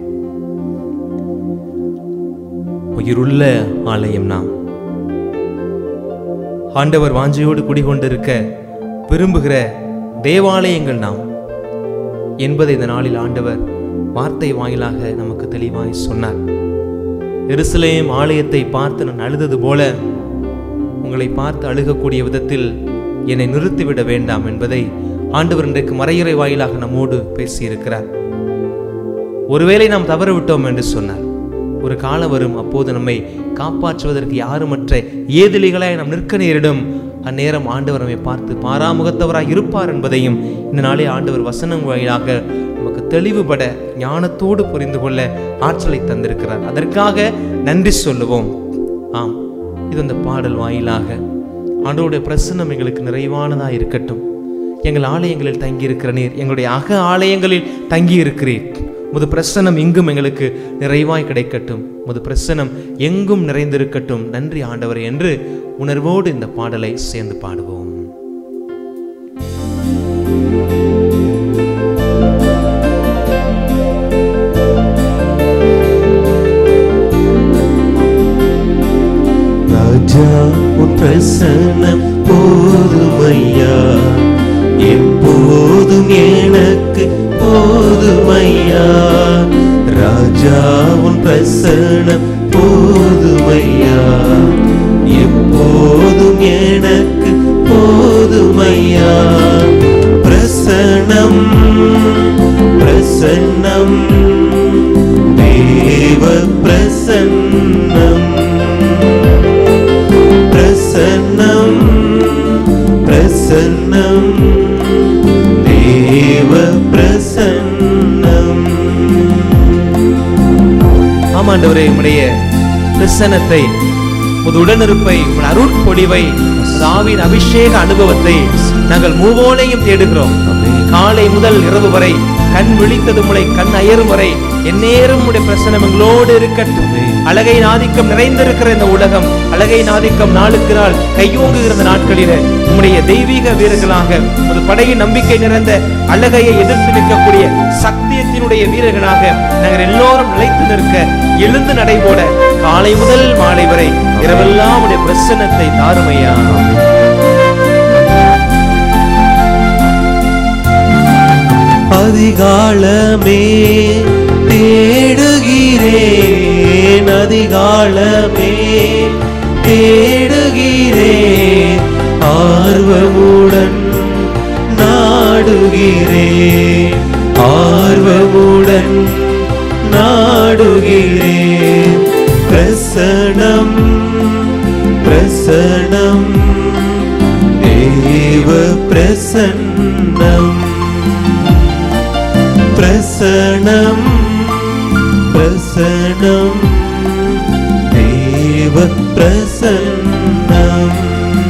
உயிருள்ள ஆலயம் நாம். ஆண்டவர் வாஞ்சையோடு குடிகொண்டிருக்க விரும்புகிற தேவாலயங்கள் நாம் என்பதை இந்த நாளில் ஆண்டவர் வார்த்தை வாயிலாக நமக்கு தெளிவாய் சொன்னார். எருசலேம் ஆலயத்தை பார்த்து நான் அழுதது போல உங்களை பார்த்து அழுகக்கூடிய விதத்தில் என்னை நிறுத்திவிட வேண்டாம் என்பதை ஆண்டவர் இன்றைக்கு மறையுறை வாயிலாக நம்மோடு பேசியிருக்கிறார். ஒருவேளை நாம் தவறு விட்டோம் என்று சொன்னார், ஒரு காலம் வரும், அப்போது நம்மை காப்பாற்றுவதற்கு யாருமற்ற ஏதிலிகளாய் நாம் நிற்க நேரிடும். அந்நேரம் ஆண்டவர் நம்மை பார்த்து பாராமுகத்தவராய் இருப்பார் என்பதையும் இந்த நாளே ஆண்டவர் வசனம் வாயிலாக நமக்கு தெளிவுபட ஞானத்தோடு புரிந்து கொள்ள ஆற்றலை தந்திருக்கிறார். அதற்காக நன்றி சொல்லுவோம். ஆம், இது அந்த பாடல் வாயிலாக ஆண்டவருடைய பிரசன்னம் எங்களுக்கு நிறைவானதாக இருக்கட்டும். எங்கள் ஆலயங்களில் தங்கியிருக்கிற நீர் எங்களுடைய அக ஆலயங்களில் தங்கி இருக்கிறீர். முது பிரசன்னம் எங்கும் எங்களுக்கு நிறைவாய் கிடைக்கட்டும். முது பிரசன்னம் எங்கும் நிறைந்திருக்கட்டும். நன்றி ஆண்டவர் என்று உணர்வோடு இந்த பாடலை சேர்ந்து பாடுவோம். ராஜா உன் பிரசன்னம் போதுமையா, எப்போதும் எனக்கு போதுமையா. ராஜா உன் பிரசன்னம் போதுமையா, எப்போதும் எனக்கு போதுமையா. பிரசன்னம் பிரசன்னம் தேவ பிரசன்னம் பிரசன்னம் பிரசன்னம் தேவ பிரசன்னம். ஆமாண்டவரே, உம்முடைய பிரசன்னத்தை, உமது உடனிருப்பை, உமது அருட்பொழிவை, தாவீதின் அபிஷேக அனுபவத்தை நாங்கள் மூவோனையும் தேடுகிறோம். காலை முதல் இரவு வரை, கண் விழித்தது முளை கண் அயரும் வரை எந்நேரம் உடைய பிரசன்னம் எங்களோடு இருக்கட்டும். அழகை ஆதிக்கம் நிறைந்திருக்கிற இந்த உலகம், அழகை ஆதிக்கம் நாளுக்கு நாள் கையோங்குகிற நாட்களில உம்முடைய தெய்வீக வீரர்களாக, ஒரு படையின் நம்பிக்கை நிறைந்த அழகையை எதிர்த்து நிற்கக்கூடிய சத்தியத்தினுடைய வீரர்களாக நாங்கள் எல்லோரும் நிலைத்து நிற்க, எழுந்து நடைபோட காலை முதல் மாலை வரை இரவெல்லாம் உடைய பிரசன்னத்தை தாருமையா. அதிகாலமே தேடுகிறேன், அதிகாலமே தேடுகிறேன், ஆர்வமுடன் நாடுகிறேன், ஆர்வமுடன் நாடுகிறேன். பிரசனம் பிரசனம் தேவ பிரசன்னம் பிரசனம் பிரசனம் தேவ பிரசன்னம்.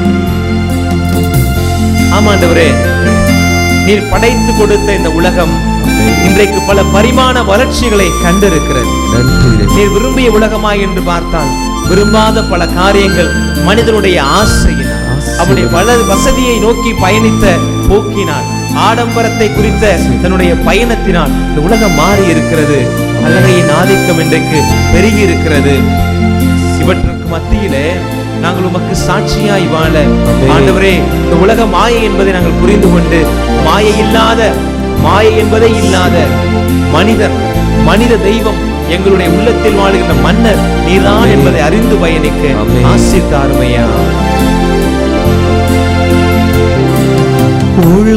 ஆமாண்டவரே, நீர் படைத்து கொடுத்த இந்த உலகம் இன்றைக்கு பல பரிமாண வளர்ச்சிகளை கண்டிருக்கிறது. நீர் விரும்பிய உலகமாய் என்று பார்த்தால் விரும்பாத பல காரியங்கள் மனிதனுடைய ஆசையினால், அவனுடைய பல வசதியை நோக்கி பயணித்த போக்கினால், ஆடம்பரத்தை குறித்த தன்னுடைய பயணத்தினால் இந்த உலகம் மாறி இருக்கிறது. அழகையின் ஆதிக்கம் இன்றைக்கு பெருகி இருக்கிறது. இவற்றுக்கு மத்தியிலே நாங்கள் உமக்கு சாட்சியாய் வாழ ஆண்டவரே, இந்த உலக மாயை என்பதை நாங்கள் புரிந்து கொண்டு, மாயை இல்லாத, மாயை என்பதை இல்லாத மனிதன், மனித தெய்வம் எங்களுடைய உள்ளத்தில் வாழுகின்ற மன்னர் நீதான் என்பதை அறிந்து பயணிக்க ஆசீர்வாதம்.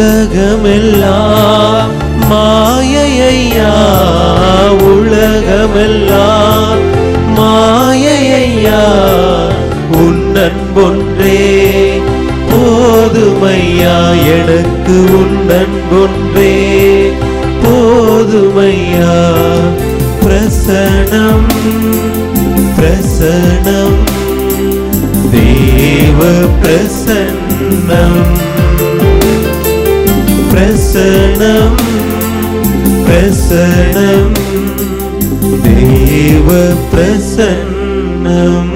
உலகமெல்லாம் மாயையா, உலகமெல்லாம் மாயையா, உன் அன்பொன்றே போதுமையா, எனக்கு உன் அன்பொன்றே போதுமையா. பிரசனம் பிரசனம் தேவ பிரசன்னம், பிரசனம் பிரசனம் தேவ பிரசன்னம்.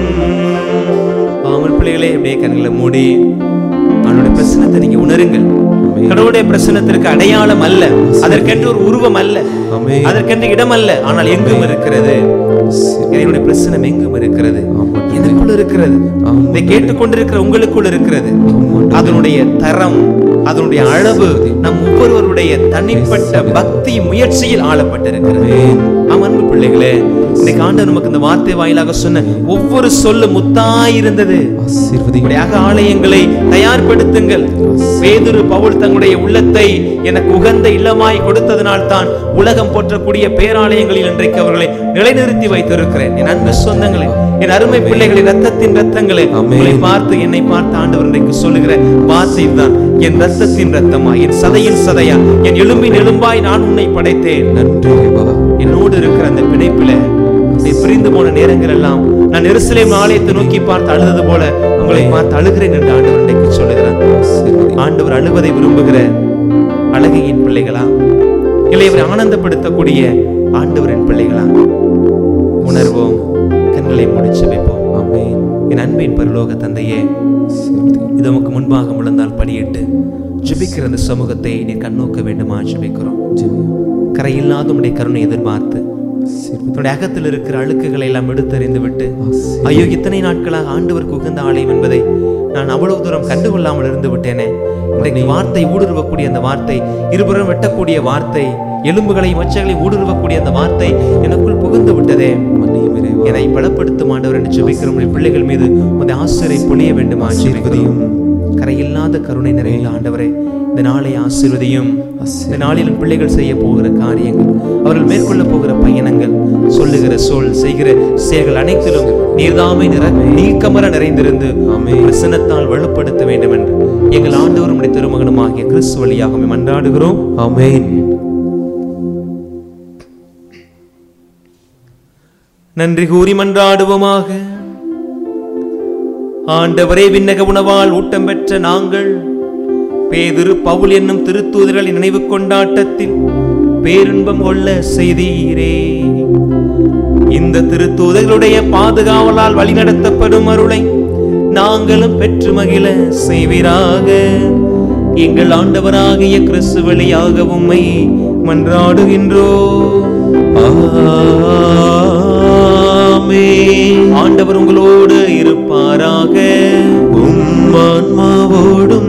ஆமென். பிள்ளைகளே, அப்படியே கண்களை மூடி அவனுடைய பிரசன்னத்தை நீங்க உணருங்கள். கடவுளுடைய பிரசன்னத்திற்கு அடையாளம் அல்ல, அதற்கென்று ஒரு உருவம் அல்ல, அதற்கென்று இடம் அல்ல, ஆனால் எங்கும் இருக்கிறது. என்னுடைய பிரசன்னம் எங்கும் இருக்கிறது, எனக்குள் இருக்கிறது, இதை கேட்டுக்கொண்டிருக்கிற உங்களுக்குள் இருக்கிறது. அதனுடைய தரம், அதனுடைய அளவு நம் ஒவ்வொருவருடைய தனிப்பட்ட பக்தி முயற்சியில் ஆளப்பட்டிருக்கிறது. அன்பு பிள்ளைகளே, இன்னைக்கு ஆண்டவர் நமக்கு இந்த வார்த்தை வாயிலாக சொன்ன ஒவ்வொரு சொல்லு முத்தாயிருந்தது. ஆலயங்களை தயார்படுத்துங்கள். பேதுரு பவுல் தங்களுடைய உள்ளத்தை எனக்கு உகந்த இல்லமாய் கொடுத்ததனால் தான் உலகம் போற்றக்கூடிய பேராலயங்களில் இன்றைக்கு அவர்களை நிலைநிறுத்தி வைத்திருக்கிறேன். என் அன்பு சொந்தங்களே, என் அருமை பிள்ளைகளை, ரத்தத்தின் ரத்தங்களே, உங்களை பார்த்து என்னை பார்த்து ஆண்டவர் இன்றைக்கு சொல்லுகிற வார்த்தை தான், என் ரத்தத்தின் ரத்தமா, என் சதையின் சதையா, என் எலும்பின் எலும்பாய் நான் உன்னை படைத்தேன். நன்றி. என்னோடு இருக்கிற அந்த பிணைப்பில பிரிந்து போன நேரங்கள் எல்லாம் நான் எருசலேம் ஆலயத்தை நோக்கி பார்த்து அழுதது போல உங்களை பார்த்து அழுகிறேன் என்று ஆண்டவர் இன்றைக்கு சொல்லுகிறார். ஆண்டவர் அழுவதை விரும்புகிற அழகையின் பிள்ளைகளா, இல்லை இவரை ஆனந்தப்படுத்தக்கூடிய ஆண்டவரின் பிள்ளைகளா? உணர்வோம், கண்களை முடிச்சு வைப்போம். என் அன்பின் பரலோக தந்தையே, இது உமக்கு முன்பாக முழந்தால் படியிட்டு ஜெபிக்கிற அந்த சமூகத்தை நீ கண்ணோக்க வேண்டுமா ஜெபிக்கிறோம். கரையில்லாத உடைய கருணை எதிர்பார்த்து உன்னுடைய அகத்தில் இருக்கிற அழுக்குகளை எல்லாம் எடுத்தறிந்து விட்டு, ஐயோ இத்தனை நாட்களாக ஆண்டவருக்கு உகந்த ஆலயம் என்பதை நான் அவ்வளவு தூரம் கண்டுகொள்ளாமல் இருந்து விட்டேனே. இன்றைக்கு வார்த்தை ஊடுருவக்கூடிய அந்த வார்த்தை, இருபுறம் வெட்டக்கூடிய வார்த்தை, எலும்புகளை மச்சங்களை ஊடுருவக்கூடிய அந்த வார்த்தை எனக்குள் புகுந்து விட்டதே. என்னை பலப்படுத்தும் ஆண்டவர் என்று ஜெபிக்கிறோம். பிள்ளைகள் மீது உடைய ஆசிரை பொழிய வேண்டுமா ஜெபிக்கிறோம். கரையில்லாத கருணை நிறைந்த ஆண்டவரே, இந்த நாளை ஆசீர்வதியும். இந்த நாளில் பிள்ளைகள் செய்ய போகிற காரியங்கள், அவர்கள் மேற்கொள்ள போகிற பயணங்கள், சொல்லுகிற சொல், செய்கிற செயல்கள் அனைத்திலும் நீர்தாமை நிற நீக்கமர நிறைந்திருந்து பிரசன்னத்தால் வலுப்படுத்த வேண்டும் என்று எங்கள் ஆண்டவரும் திருமகனுமாகிய கிறிஸ்து வழியாக மன்றாடுகிறோம். ஆமென். நன்றி கூறி மன்றாடுவோமாக. ஆண்டவரே, விண்ணக உணவால் ஊட்டம் பெற்ற நாங்கள் பேதுரு பவுல் என்னும் திருத்தூதர்களின் நினைவு கொண்டாட்டத்தில் பேரின்பம் கொள்ள செய்தீரே. இந்த திருத்தூதர்களுடைய பாதுகாவலால் வழிநடத்தப்படும் அருளை நாங்களும் பெற்று மகிழ செய்வீராக. எங்கள் ஆண்டவராகிய கிறிஸ்து வழியாக உம்மை மன்றாடுகின்றோம். ஆமென். ஆண்டவர் உங்களோடு இருப்பாராக, உம் ஆன்மாவோடும்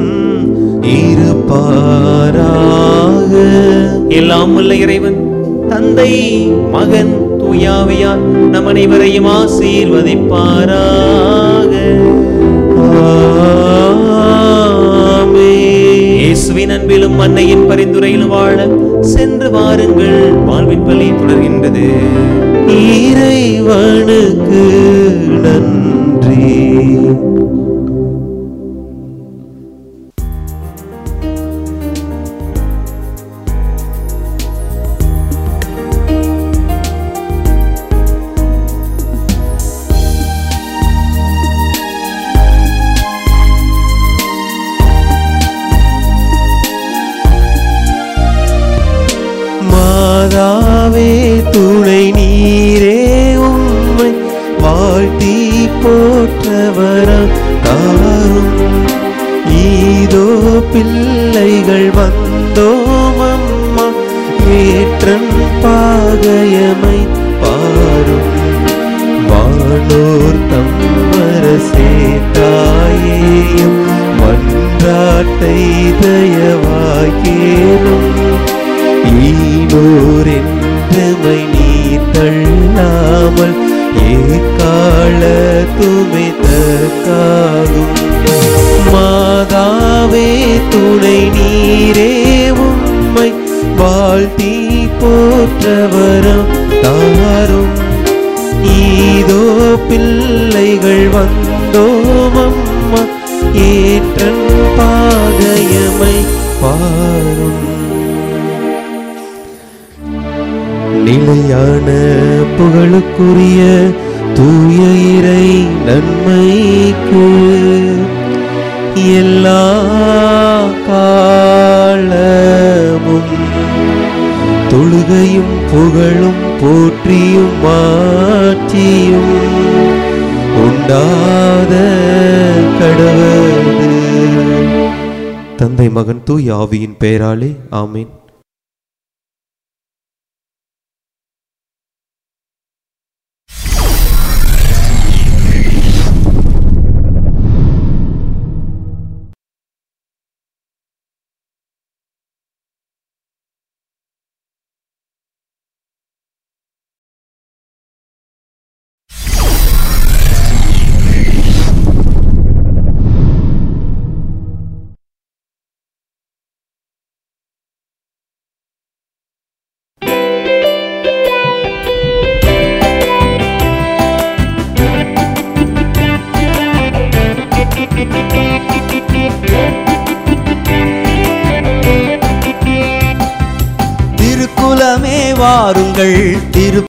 இருப்பாராக. எல்லாம் உள்ள இறைவன் தந்தை, மகன், தூயாவியார் நம் அனைவரையும் ஆசீர்வதிப்பாராக. இயேசுவின் அன்பிலும் அன்னையின் பரிந்துரையிலும் வாழ சென்று வாருங்கள். வாழ்வின் பலி தொடர்கின்றது. இறைவனுக்கு நன்றி. மாதாவே துணை நீரே, உம்மை வாழ்த்தி போற்றவரம் தாரும். ஈதோ பிள்ளைகள் வந்தோம் அம்மா, ஏற்றன் பாகையமை பாரும். வானோர் தம்மரசே தாயேயும் மன்றாட்டை தயவாய் கேளும். ஈனோர் என்றமை நீ தள்ளாமல் ஏக்கால துமை தற்காகும். மாதா தாவே துணை நீரே உம்மை வாழ்த்தி போற்றவரம் தாரும். ஈதோ பிள்ளைகள் வந்தோம் அம்மா, ஏற்றன் பாதையமை பாரும். நிலையான புகழுக்குரிய தூய இறை நன்மைக்கு எல்லா காலமும் தொழுகையும் புகழும் போற்றியும் மாற்றியும் உண்டாத கடவுளே. தந்தை மகன் தூய் ஆவியின் பெயராலே ஆமீன். திருக்குலமே வாருங்கள், திரு